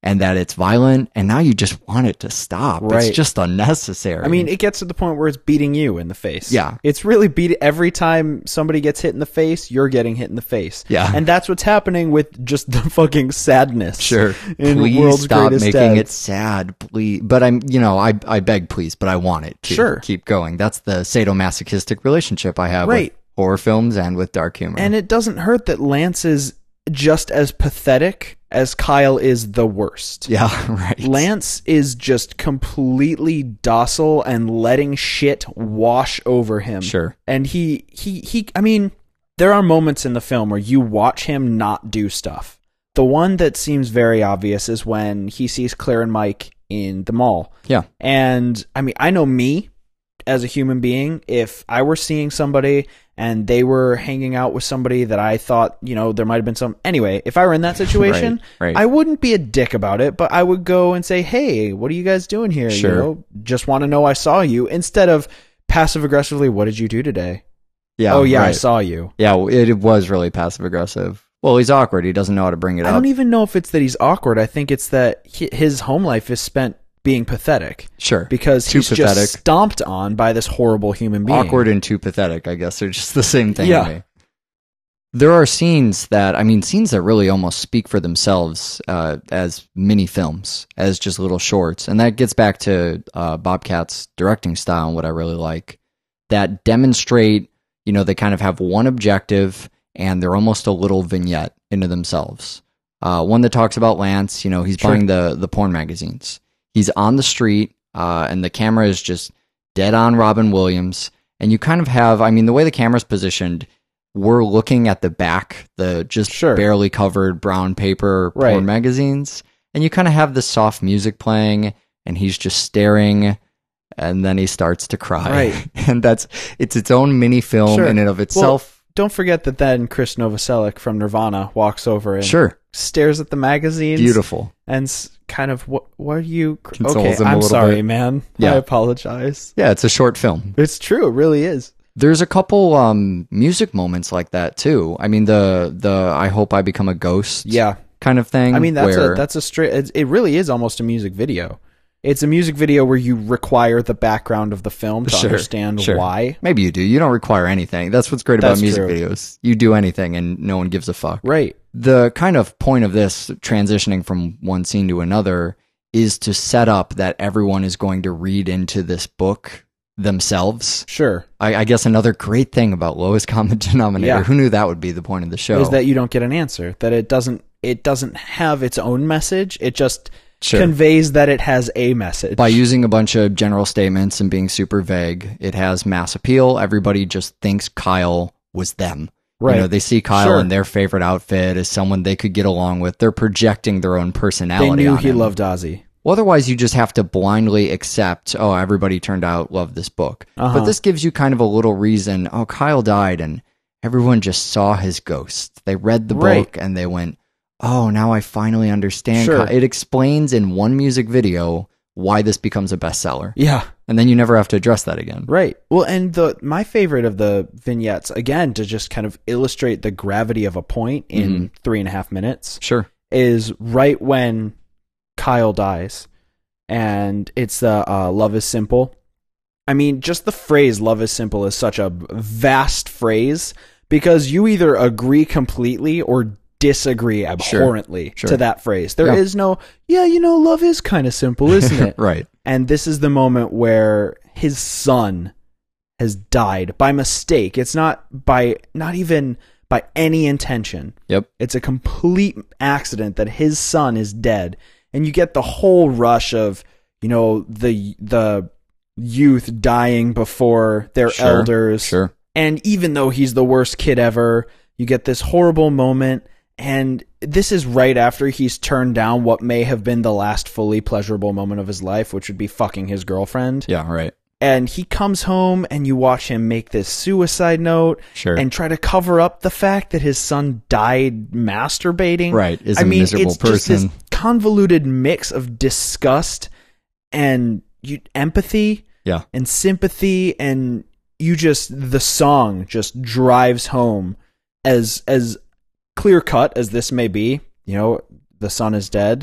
[SPEAKER 5] and that it's violent, and now you just want it to stop.
[SPEAKER 6] Right.
[SPEAKER 5] It's just unnecessary.
[SPEAKER 6] I mean, it gets to the point where it's beating you in the face.
[SPEAKER 5] Yeah.
[SPEAKER 6] It's really beat every time somebody gets hit in the face, you're getting hit in the face.
[SPEAKER 5] Yeah.
[SPEAKER 6] And that's what's happening with just the fucking sadness.
[SPEAKER 5] Sure.
[SPEAKER 6] In
[SPEAKER 5] Please
[SPEAKER 6] World's
[SPEAKER 5] stop
[SPEAKER 6] Greatest
[SPEAKER 5] making
[SPEAKER 6] Dads.
[SPEAKER 5] it sad, please. But I'm, you know, I I beg, please, but I want it to
[SPEAKER 6] Sure.
[SPEAKER 5] keep going. That's the sadomasochistic relationship I have
[SPEAKER 6] Right.
[SPEAKER 5] with horror films and with dark humor.
[SPEAKER 6] And it doesn't hurt that Lance is just as pathetic as Kyle is the worst.
[SPEAKER 5] yeah, right.
[SPEAKER 6] Lance is just completely docile and letting shit wash over him.
[SPEAKER 5] Sure.
[SPEAKER 6] And he, he, he, I mean, there are moments in the film where you watch him not do stuff. The one that seems very obvious is when he sees Claire and Mike in the mall.
[SPEAKER 5] Yeah.
[SPEAKER 6] And I mean, I know me as a human being, if I were seeing somebody and they were hanging out with somebody that I thought, you know, there might have been some, anyway, if I were in that situation,
[SPEAKER 5] Right, right.
[SPEAKER 6] I wouldn't be a dick about it, but I would go and say, hey, what are you guys doing here?
[SPEAKER 5] Sure.
[SPEAKER 6] You know, just want to know I saw you, instead of passive aggressively, what did you do today?
[SPEAKER 5] Yeah.
[SPEAKER 6] Oh yeah, I
[SPEAKER 5] right.
[SPEAKER 6] saw you.
[SPEAKER 5] Yeah, it, it was really passive aggressive. Well, he's awkward. He doesn't know how to bring it
[SPEAKER 6] I
[SPEAKER 5] up.
[SPEAKER 6] don't even know if it's that he's awkward. I think it's that he, his home life is spent being pathetic.
[SPEAKER 5] Sure.
[SPEAKER 6] Because
[SPEAKER 5] Too
[SPEAKER 6] he's
[SPEAKER 5] pathetic.
[SPEAKER 6] just stomped on by this horrible human being.
[SPEAKER 5] Awkward and too pathetic, I guess. They're just the same thing
[SPEAKER 6] Yeah.
[SPEAKER 5] to me. There are scenes that, I mean, scenes that really almost speak for themselves uh, as mini films, as just little shorts. And that gets back to uh, Bobcat's directing style and what I really like. That demonstrate, you know, they kind of have one objective and they're almost a little vignette into themselves. Uh, one that talks about Lance, you know, he's
[SPEAKER 6] Sure.
[SPEAKER 5] buying the, the porn magazines. He's on the street, uh, and the camera is just dead on Robin Williams. And you kind of have, I mean, the way the camera's positioned, we're looking at the back, the just
[SPEAKER 6] Sure.
[SPEAKER 5] barely covered brown paper
[SPEAKER 6] Right.
[SPEAKER 5] porn magazines. And you kind of have this soft music playing, and he's just staring, and then he starts to cry.
[SPEAKER 6] Right.
[SPEAKER 5] And that's, it's its own mini film
[SPEAKER 6] Sure.
[SPEAKER 5] in and of itself.
[SPEAKER 6] Don't forget that then Chris Novoselic from Nirvana walks over and
[SPEAKER 5] Sure.
[SPEAKER 6] stares at the magazines.
[SPEAKER 5] Beautiful.
[SPEAKER 6] And s- kind of, what, what are you?
[SPEAKER 5] Consoles
[SPEAKER 6] Okay,
[SPEAKER 5] him a
[SPEAKER 6] I'm
[SPEAKER 5] little
[SPEAKER 6] sorry,
[SPEAKER 5] bit.
[SPEAKER 6] man.
[SPEAKER 5] Yeah.
[SPEAKER 6] I apologize.
[SPEAKER 5] Yeah, it's a short film.
[SPEAKER 6] It's true. It really is.
[SPEAKER 5] There's a couple um, music moments like that too. I mean, the the I hope I become a ghost
[SPEAKER 6] Yeah.
[SPEAKER 5] kind of thing.
[SPEAKER 6] I mean, that's
[SPEAKER 5] where,
[SPEAKER 6] a, that's a straight, it, it really is almost a music video. It's a music video where you require the background of the film to
[SPEAKER 5] Sure,
[SPEAKER 6] understand
[SPEAKER 5] sure.
[SPEAKER 6] why.
[SPEAKER 5] Maybe you do. You don't require anything. That's what's great
[SPEAKER 6] That's
[SPEAKER 5] about music
[SPEAKER 6] true.
[SPEAKER 5] videos. You do anything and no one gives a fuck.
[SPEAKER 6] Right.
[SPEAKER 5] The kind of point of this transitioning from one scene to another is to set up that everyone is going to read into this book themselves.
[SPEAKER 6] Sure.
[SPEAKER 5] I, I guess another great thing about lowest common denominator,
[SPEAKER 6] Yeah.
[SPEAKER 5] who knew that would be the point of the show?
[SPEAKER 6] Is that you don't get an answer, that it doesn't, it doesn't have its own message. It just
[SPEAKER 5] Sure.
[SPEAKER 6] conveys that it has a message.
[SPEAKER 5] By using a bunch of general statements and being super vague, it has mass appeal. Everybody just thinks Kyle was them.
[SPEAKER 6] Right.
[SPEAKER 5] You know, they see Kyle
[SPEAKER 6] Sure.
[SPEAKER 5] in their favorite outfit as someone they could get along with. They're projecting their own
[SPEAKER 6] They
[SPEAKER 5] personality
[SPEAKER 6] knew
[SPEAKER 5] on
[SPEAKER 6] he
[SPEAKER 5] him.
[SPEAKER 6] loved Ozzy.
[SPEAKER 5] Well, otherwise, you just have to blindly accept, oh, everybody turned out love this book.
[SPEAKER 6] Uh-huh.
[SPEAKER 5] But this gives you kind of a little reason, oh, Kyle died and everyone just saw his ghost. They read the
[SPEAKER 6] Right.
[SPEAKER 5] book and they went, oh, now I finally understand.
[SPEAKER 6] Sure.
[SPEAKER 5] Kyle. It explains in one music video why this becomes a bestseller.
[SPEAKER 6] Yeah.
[SPEAKER 5] And then you never have to address that again.
[SPEAKER 6] Right. Well, and the my favorite of the vignettes, again, to just kind of illustrate the gravity of a point in
[SPEAKER 5] Mm-hmm.
[SPEAKER 6] three and a half minutes,
[SPEAKER 5] Sure.
[SPEAKER 6] is right when Kyle dies. And it's the uh, love is simple. I mean, just the phrase love is simple is such a vast phrase because you either agree completely or disagree abhorrently
[SPEAKER 5] Sure.
[SPEAKER 6] to that phrase. There is
[SPEAKER 5] Yeah.
[SPEAKER 6] no, yeah, you know, love is kind of simple, isn't it?
[SPEAKER 5] Right.
[SPEAKER 6] And this is the moment where his son has died by mistake. It's not by, not even by any intention.
[SPEAKER 5] Yep.
[SPEAKER 6] It's a complete accident that his son is dead. And you get the whole rush of, you know, the, the youth dying before their
[SPEAKER 5] Sure.
[SPEAKER 6] elders.
[SPEAKER 5] Sure.
[SPEAKER 6] And even though he's the worst kid ever, you get this horrible moment. And this is right after he's turned down what may have been the last fully pleasurable moment of his life, which would be fucking his girlfriend.
[SPEAKER 5] Yeah, right.
[SPEAKER 6] And he comes home and you watch him make this suicide note
[SPEAKER 5] Sure.
[SPEAKER 6] and try to cover up the fact that his son died masturbating.
[SPEAKER 5] Right, is
[SPEAKER 6] I
[SPEAKER 5] a
[SPEAKER 6] mean,
[SPEAKER 5] miserable
[SPEAKER 6] it's just this
[SPEAKER 5] person.
[SPEAKER 6] convoluted mix of disgust and you, empathy
[SPEAKER 5] Yeah.
[SPEAKER 6] and sympathy, and you just, the song just drives home as as clear cut as this may be. You know, the son is dead.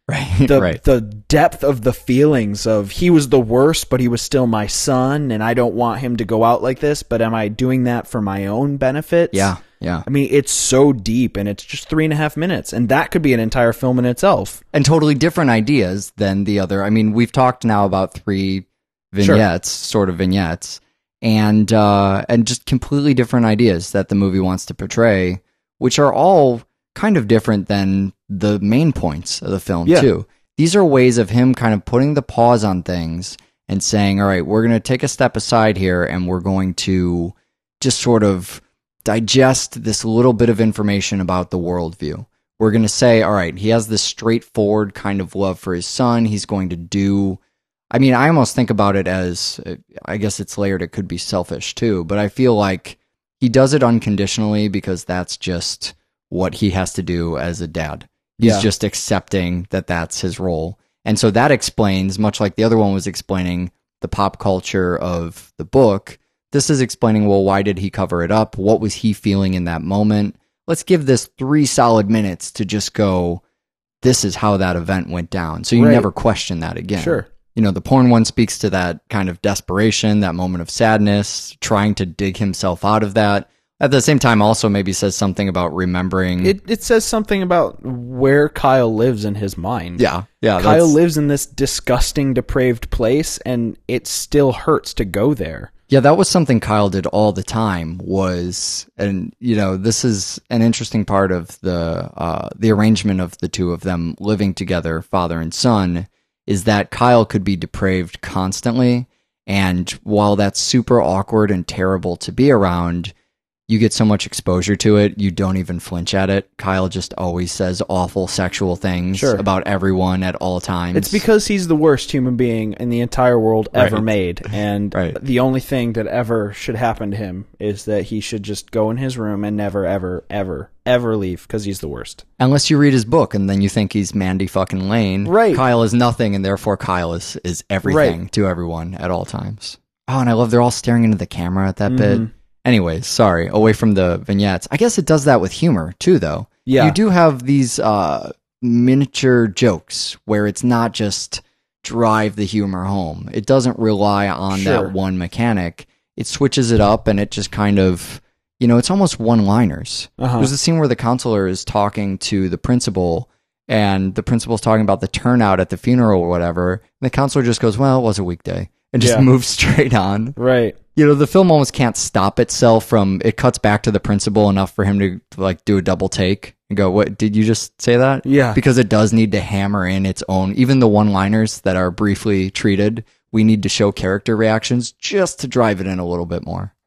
[SPEAKER 5] Right,
[SPEAKER 6] The
[SPEAKER 5] right.
[SPEAKER 6] the depth of the feelings of he was the worst, but he was still my son, and I don't want him to go out like this, but am I doing that for my own benefits?
[SPEAKER 5] Yeah, yeah.
[SPEAKER 6] I mean, it's so deep, and it's just three and a half minutes, and that could be an entire film in itself.
[SPEAKER 5] And totally different ideas than the other. I mean, we've talked now about three vignettes, sort of vignettes, and uh, and just completely different ideas that the movie wants to portray, which are all kind of different than the main points of the film,
[SPEAKER 6] Yeah.
[SPEAKER 5] too. These are ways of him kind of putting the pause on things and saying, all right, we're going to take a step aside here, and we're going to just sort of digest this little bit of information about the worldview. We're going to say, all right, he has this straightforward kind of love for his son. He's going to do, I mean, I almost think about it as, I guess it's layered, it could be selfish too, but I feel like he does it unconditionally because that's just what he has to do as a dad. He's
[SPEAKER 6] Yeah.
[SPEAKER 5] just accepting that that's his role. And so that explains, much like the other one was explaining the pop culture of the book, this is explaining, well, why did he cover it up? What was he feeling in that moment? Let's give this three solid minutes to just go, this is how that event went down. So you
[SPEAKER 6] Right.
[SPEAKER 5] never question that again.
[SPEAKER 6] Sure.
[SPEAKER 5] You know, the porn one speaks to that kind of desperation, that moment of sadness, trying to dig himself out of that. At the same time, also maybe says something about remembering.
[SPEAKER 6] It it says something about where Kyle lives in his mind.
[SPEAKER 5] yeah, yeah.
[SPEAKER 6] Kyle
[SPEAKER 5] that's-
[SPEAKER 6] lives in this disgusting, depraved place, and it still hurts to go there.
[SPEAKER 5] Yeah, that was something Kyle did all the time was, and you know, this is an interesting part of the uh, the arrangement of the two of them living together, father and son, is that Kyle could be depraved constantly. And while that's super awkward and terrible to be around, you get so much exposure to it, you don't even flinch at it. Kyle just always says awful sexual things
[SPEAKER 6] Sure.
[SPEAKER 5] about everyone at all times.
[SPEAKER 6] It's because he's the worst human being in the entire world ever
[SPEAKER 5] Right.
[SPEAKER 6] made. And
[SPEAKER 5] Right.
[SPEAKER 6] the only thing that ever should happen to him is that he should just go in his room and never, ever, ever, ever leave because he's the worst.
[SPEAKER 5] Unless you read his book and then you think he's Mandy fucking Lane.
[SPEAKER 6] Right.
[SPEAKER 5] Kyle is nothing, and therefore Kyle is, is everything
[SPEAKER 6] Right.
[SPEAKER 5] to everyone at all times. Oh, and I love they're all staring into the camera at that
[SPEAKER 6] Mhm.
[SPEAKER 5] bit. Anyways, sorry, away from the vignettes. I guess it does that with humor too, though.
[SPEAKER 6] Yeah.
[SPEAKER 5] You do have these uh, miniature jokes where it's not just drive the humor home. It doesn't rely on
[SPEAKER 6] Sure.
[SPEAKER 5] that one mechanic. It switches it up, and it just kind of, you know, it's almost one-liners.
[SPEAKER 6] Uh-huh.
[SPEAKER 5] There's a scene where the counselor is talking to the principal, and the principal's talking about the turnout at the funeral or whatever. And the counselor just goes, well, it was a weekday, and just
[SPEAKER 6] Yeah.
[SPEAKER 5] moves straight on.
[SPEAKER 6] Right.
[SPEAKER 5] You know, the film almost can't stop itself from, it cuts back to the principal enough for him to, like, do a double take and go, what, did you just say that?
[SPEAKER 6] Yeah.
[SPEAKER 5] Because it does need to hammer in its own, even the one-liners that are briefly treated, we need to show character reactions just to drive it in a little bit more.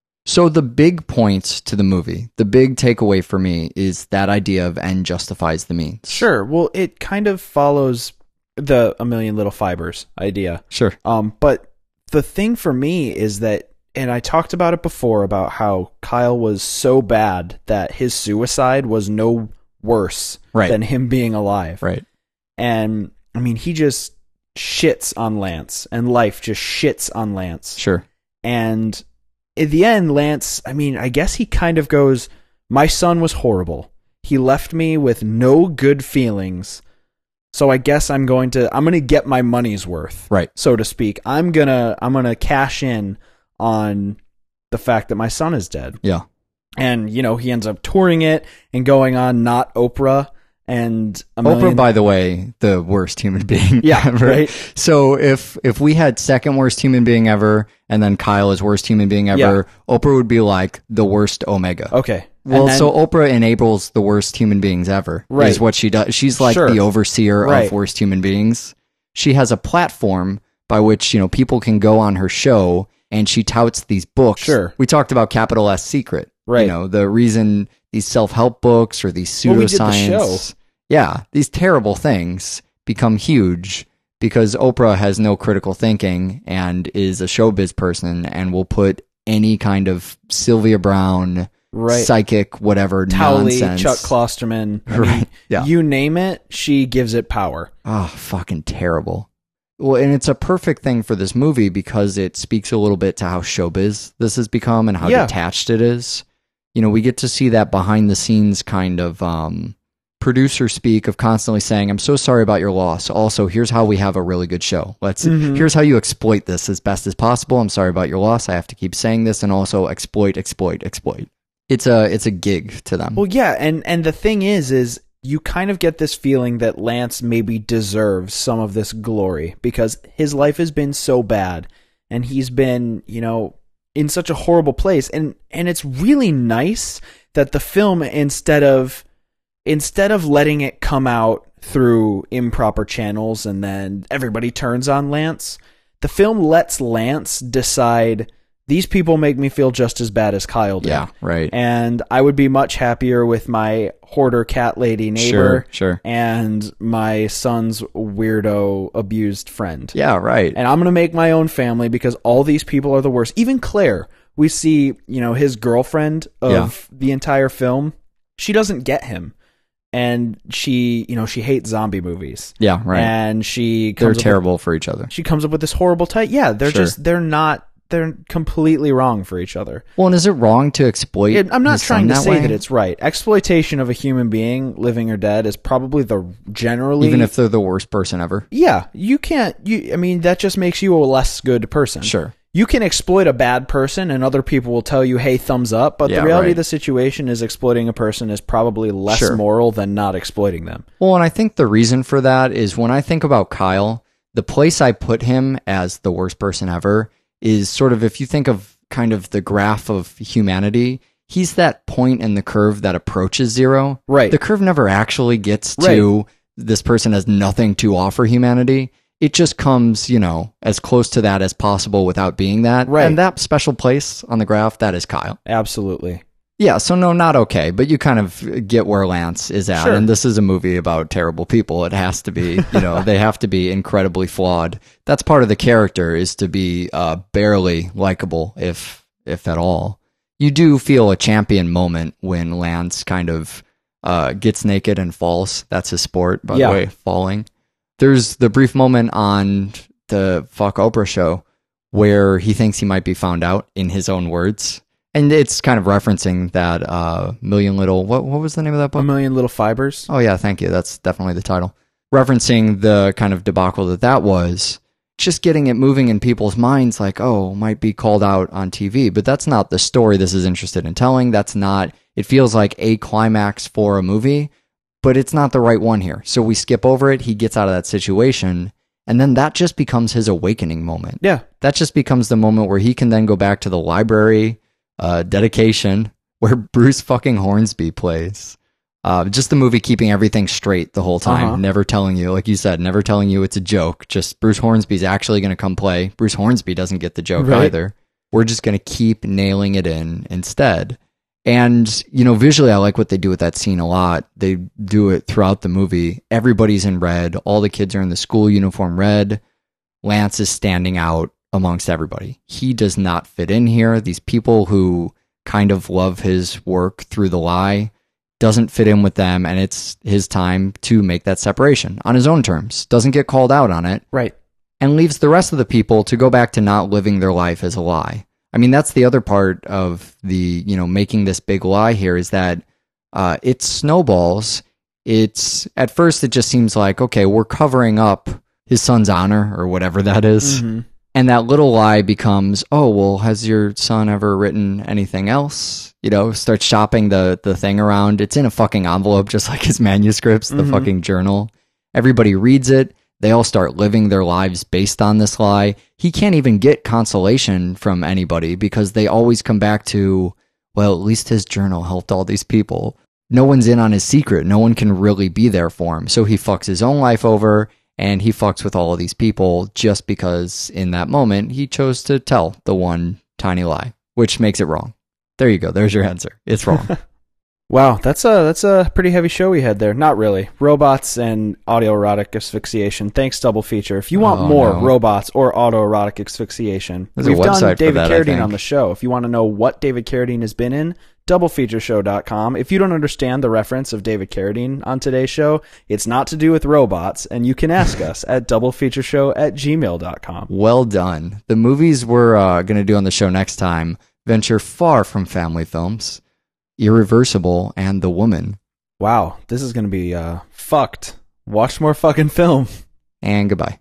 [SPEAKER 5] So the big points to the movie, the big takeaway for me is that idea of end justifies the means.
[SPEAKER 6] Sure. Well, it kind of follows the A Million Little Fibers idea.
[SPEAKER 5] Sure.
[SPEAKER 6] Um, but the thing for me is that, and I talked about it before, about how Kyle was so bad that his suicide was no worse
[SPEAKER 5] Right.
[SPEAKER 6] than him being alive.
[SPEAKER 5] Right.
[SPEAKER 6] And, I mean, he just shits on Lance, and life just shits on Lance.
[SPEAKER 5] Sure.
[SPEAKER 6] And in the end, Lance, I mean, I guess he kind of goes, my son was horrible. He left me with no good feelings. So I guess I'm going to I'm going to get my money's worth,
[SPEAKER 5] Right.
[SPEAKER 6] so to speak. I'm going to I'm going to cash in on the fact that my son is dead.
[SPEAKER 5] Yeah.
[SPEAKER 6] And, you know, he ends up touring it and going on Not Oprah and a million...
[SPEAKER 5] Oprah, by the way, the worst human being
[SPEAKER 6] Yeah,
[SPEAKER 5] ever.
[SPEAKER 6] right?
[SPEAKER 5] So if if we had second worst human being ever, and then Kyle is worst human being ever, Oprah would be like the worst Omega.
[SPEAKER 6] Okay.
[SPEAKER 5] Well,
[SPEAKER 6] And then-
[SPEAKER 5] so Oprah enables the worst human beings ever.
[SPEAKER 6] Right.
[SPEAKER 5] Is what she does. She's like
[SPEAKER 6] Sure.
[SPEAKER 5] the overseer
[SPEAKER 6] Right.
[SPEAKER 5] of worst human beings. She has a platform by which, you know, people can go on her show, and she touts these books.
[SPEAKER 6] Sure.
[SPEAKER 5] We talked about Capital S Secret.
[SPEAKER 6] Right.
[SPEAKER 5] You know, the reason these self-help books or these
[SPEAKER 6] Well, we did the
[SPEAKER 5] pseudoscience,
[SPEAKER 6] show.
[SPEAKER 5] yeah, these terrible things become huge because Oprah has no critical thinking and is a showbiz person and will put any kind of Sylvia Brown,
[SPEAKER 6] Right.
[SPEAKER 5] psychic, whatever
[SPEAKER 6] Towley,
[SPEAKER 5] nonsense.
[SPEAKER 6] Chuck Klosterman. I mean,
[SPEAKER 5] Right, yeah.
[SPEAKER 6] You name it, she gives it power.
[SPEAKER 5] Oh, fucking terrible. Well, and it's a perfect thing for this movie because it speaks a little bit to how showbiz this has become and how
[SPEAKER 6] Yeah.
[SPEAKER 5] detached it is. You know, we get to see that behind the scenes kind of, um, producer speak of constantly saying, I'm so sorry about your loss. Also, here's how we have a really good show. Let's
[SPEAKER 6] Mm-hmm.
[SPEAKER 5] here's how you exploit this as best as possible. I'm sorry about your loss. I have to keep saying this, and also exploit, exploit, exploit. It's a it's a gig to them.
[SPEAKER 6] Well, yeah, and and the thing is, is you kind of get this feeling that Lance maybe deserves some of this glory because his life has been so bad, and he's been, you know, in such a horrible place, and and it's really nice that the film, instead of instead of letting it come out through improper channels and then everybody turns on Lance, the film lets Lance decide, these people make me feel just as bad as Kyle did.
[SPEAKER 5] Yeah, right.
[SPEAKER 6] And I would be much happier with my hoarder cat lady neighbor
[SPEAKER 5] Sure, sure.
[SPEAKER 6] and my son's weirdo abused friend.
[SPEAKER 5] Yeah, right.
[SPEAKER 6] And I'm going to make my own family because all these people are the worst. Even Claire, we see, you know, his girlfriend of
[SPEAKER 5] Yeah.
[SPEAKER 6] the entire film, she doesn't get him. And she, you know, she hates zombie movies.
[SPEAKER 5] Yeah, right.
[SPEAKER 6] And she
[SPEAKER 5] They're
[SPEAKER 6] comes up
[SPEAKER 5] terrible
[SPEAKER 6] with,
[SPEAKER 5] for each other.
[SPEAKER 6] she comes up with this horrible type. Yeah, they're
[SPEAKER 5] Sure.
[SPEAKER 6] just, they're not, they're completely wrong for each other.
[SPEAKER 5] Well, and is it wrong to exploit?
[SPEAKER 6] Yeah, I'm not
[SPEAKER 5] his
[SPEAKER 6] trying
[SPEAKER 5] son
[SPEAKER 6] to
[SPEAKER 5] that
[SPEAKER 6] say
[SPEAKER 5] way?
[SPEAKER 6] that it's right. Exploitation of a human being, living or dead, is probably the generally.
[SPEAKER 5] even if they're the worst person ever.
[SPEAKER 6] yeah, you can't. You, I mean, that just makes you a less good person.
[SPEAKER 5] Sure.
[SPEAKER 6] You can exploit a bad person, and other people will tell you, "Hey, thumbs up." But
[SPEAKER 5] Yeah,
[SPEAKER 6] the reality
[SPEAKER 5] right.
[SPEAKER 6] of the situation is, exploiting a person is probably less
[SPEAKER 5] Sure.
[SPEAKER 6] moral than not exploiting them.
[SPEAKER 5] Well, and I think the reason for that is when I think about Kyle, the place I put him as the worst person ever is sort of, if you think of kind of the graph of humanity, he's that point in the curve that approaches zero.
[SPEAKER 6] Right.
[SPEAKER 5] The curve never actually gets to this person has nothing to offer humanity. It just comes, you know, as close to that as possible without being that.
[SPEAKER 6] Right.
[SPEAKER 5] And that special place on the graph, that is Kyle.
[SPEAKER 6] Absolutely.
[SPEAKER 5] Yeah, so no, not okay, but you kind of get where Lance is at.
[SPEAKER 6] Sure.
[SPEAKER 5] And this is a movie about terrible people. It has to be, you know, they have to be incredibly flawed. That's part of the character, is to be uh, barely likable, if if at all. You do feel a champion moment when Lance kind of uh, gets naked and falls. That's his sport, by
[SPEAKER 6] Yeah.
[SPEAKER 5] the way, falling. There's the brief moment on the Fuck Oprah show where he thinks he might be found out, in his own words. And it's kind of referencing that uh, Million Little... What what was the name of that
[SPEAKER 6] A
[SPEAKER 5] book?
[SPEAKER 6] Million Little Fibers.
[SPEAKER 5] Oh, yeah, thank you. That's definitely the title. Referencing the kind of debacle that that was. Just getting it moving in people's minds like, oh, might be called out on T V. But that's not the story this is interested in telling. That's not... It feels like a climax for a movie, but it's not the right one here. So we skip over it. He gets out of that situation. And then that just becomes his awakening moment.
[SPEAKER 6] Yeah.
[SPEAKER 5] That just becomes the moment where he can then go back to the library uh, dedication where Bruce fucking Hornsby plays. Uh, just the movie keeping everything straight the whole time,
[SPEAKER 6] Uh-huh.
[SPEAKER 5] never telling you, like you said, never telling you it's a joke. Just Bruce Hornsby's actually going to come play. Bruce Hornsby doesn't get the joke
[SPEAKER 6] Right.
[SPEAKER 5] either. We're just going to keep nailing it in instead. And, you know, visually, I like what they do with that scene a lot. They do it throughout the movie. Everybody's in red. All the kids are in the school uniform red. Lance is standing out amongst everybody. He does not fit in here. These people who kind of love his work through the lie doesn't fit in with them. And it's his time to make that separation on his own terms. Doesn't get called out on it.
[SPEAKER 6] Right.
[SPEAKER 5] And leaves the rest of the people to go back to not living their life as a lie. I mean, that's the other part of the, you know, making this big lie here, is that uh, it snowballs. It's, at first, it just seems like, okay, we're covering up his son's honor or whatever that is.
[SPEAKER 6] Mhm.
[SPEAKER 5] And that little lie becomes, oh, well, has your son ever written anything else? You know, start shopping the, the thing around. It's in a fucking envelope, just like his manuscripts, the
[SPEAKER 6] Mhm.
[SPEAKER 5] fucking journal. Everybody reads it. They all start living their lives based on this lie. He can't even get consolation from anybody because they always come back to, well, at least his journal helped all these people. No one's in on his secret. No one can really be there for him. So he fucks his own life over, and he fucks with all of these people just because in that moment he chose to tell the one tiny lie, which makes it wrong. There you go. There's your answer. It's wrong.
[SPEAKER 6] Wow, that's a that's a pretty heavy show we had there. Not really. Robots and autoerotic asphyxiation. Thanks, double feature. If you want
[SPEAKER 5] Oh,
[SPEAKER 6] more
[SPEAKER 5] no.
[SPEAKER 6] robots or autoerotic asphyxiation,
[SPEAKER 5] There's a
[SPEAKER 6] we've
[SPEAKER 5] website
[SPEAKER 6] done
[SPEAKER 5] for
[SPEAKER 6] David
[SPEAKER 5] that, I
[SPEAKER 6] Carradine
[SPEAKER 5] think.
[SPEAKER 6] on the show. If you want to know what David Carradine has been in, double feature show dot com. If you don't understand the reference of David Carradine on today's show, it's not to do with robots, and you can ask us at double feature show at gmail dot com.
[SPEAKER 5] Well done. The movies we're uh, going to do on the show next time venture far from family films. Irreversible and The Woman.
[SPEAKER 6] Wow, this is gonna be uh fucked. Watch more fucking film.
[SPEAKER 5] And goodbye.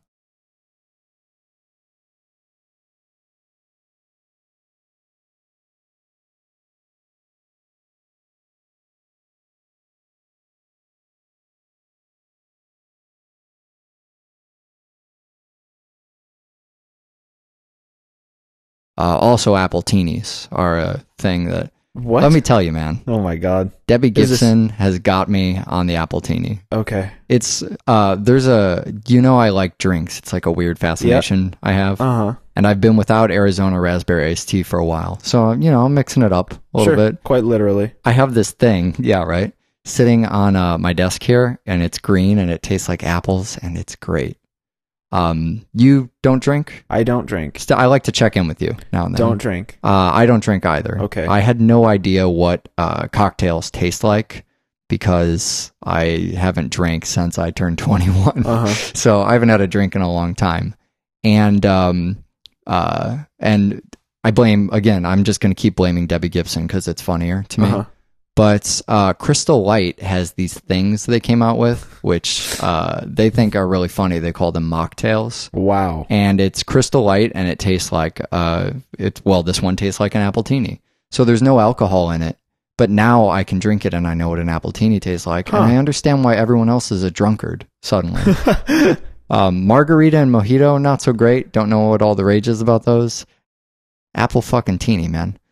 [SPEAKER 5] Uh, also, Apple Teenies are a thing that.
[SPEAKER 6] What?
[SPEAKER 5] Let me tell you, man.
[SPEAKER 6] Oh my god.
[SPEAKER 5] Debbie
[SPEAKER 6] Is this-
[SPEAKER 5] Gibson has got me on the Apple Teenie.
[SPEAKER 6] Okay.
[SPEAKER 5] It's uh, there's a you know I like drinks. It's like a weird fascination I have,
[SPEAKER 6] Uh huh.
[SPEAKER 5] and I've been without Arizona raspberry iced tea for a while. So you know I'm mixing it up a little
[SPEAKER 6] Sure.
[SPEAKER 5] bit.
[SPEAKER 6] Quite literally.
[SPEAKER 5] I have this thing, yeah, right, sitting on uh, my desk here, and it's green and it tastes like apples, and it's great. Um, you don't drink?
[SPEAKER 6] I don't drink.
[SPEAKER 5] St- I like to check in with you now and then.
[SPEAKER 6] Don't drink.
[SPEAKER 5] Uh, I don't drink either.
[SPEAKER 6] Okay.
[SPEAKER 5] I had no idea what uh, cocktails taste like because I haven't drank since I turned twenty-one.
[SPEAKER 6] Uh huh.
[SPEAKER 5] So I haven't had a drink in a long time. And um, uh, and I blame, again, I'm just going to keep blaming Debbie Gibson because it's funnier to me.
[SPEAKER 6] Uh-huh.
[SPEAKER 5] But uh, Crystal Light has these things they came out with, which uh, they think are really funny. They call them mocktails.
[SPEAKER 6] Wow.
[SPEAKER 5] And it's Crystal Light, and it tastes like uh, it. Well, this one tastes like an apple teeny. So there's no alcohol in it, but now I can drink it, and I know what an apple teeny tastes like,
[SPEAKER 6] Huh.
[SPEAKER 5] and I understand why everyone else is a drunkard suddenly. um, margarita and mojito, not so great. Don't know what all the rage is about those. Apple fucking teeny, man.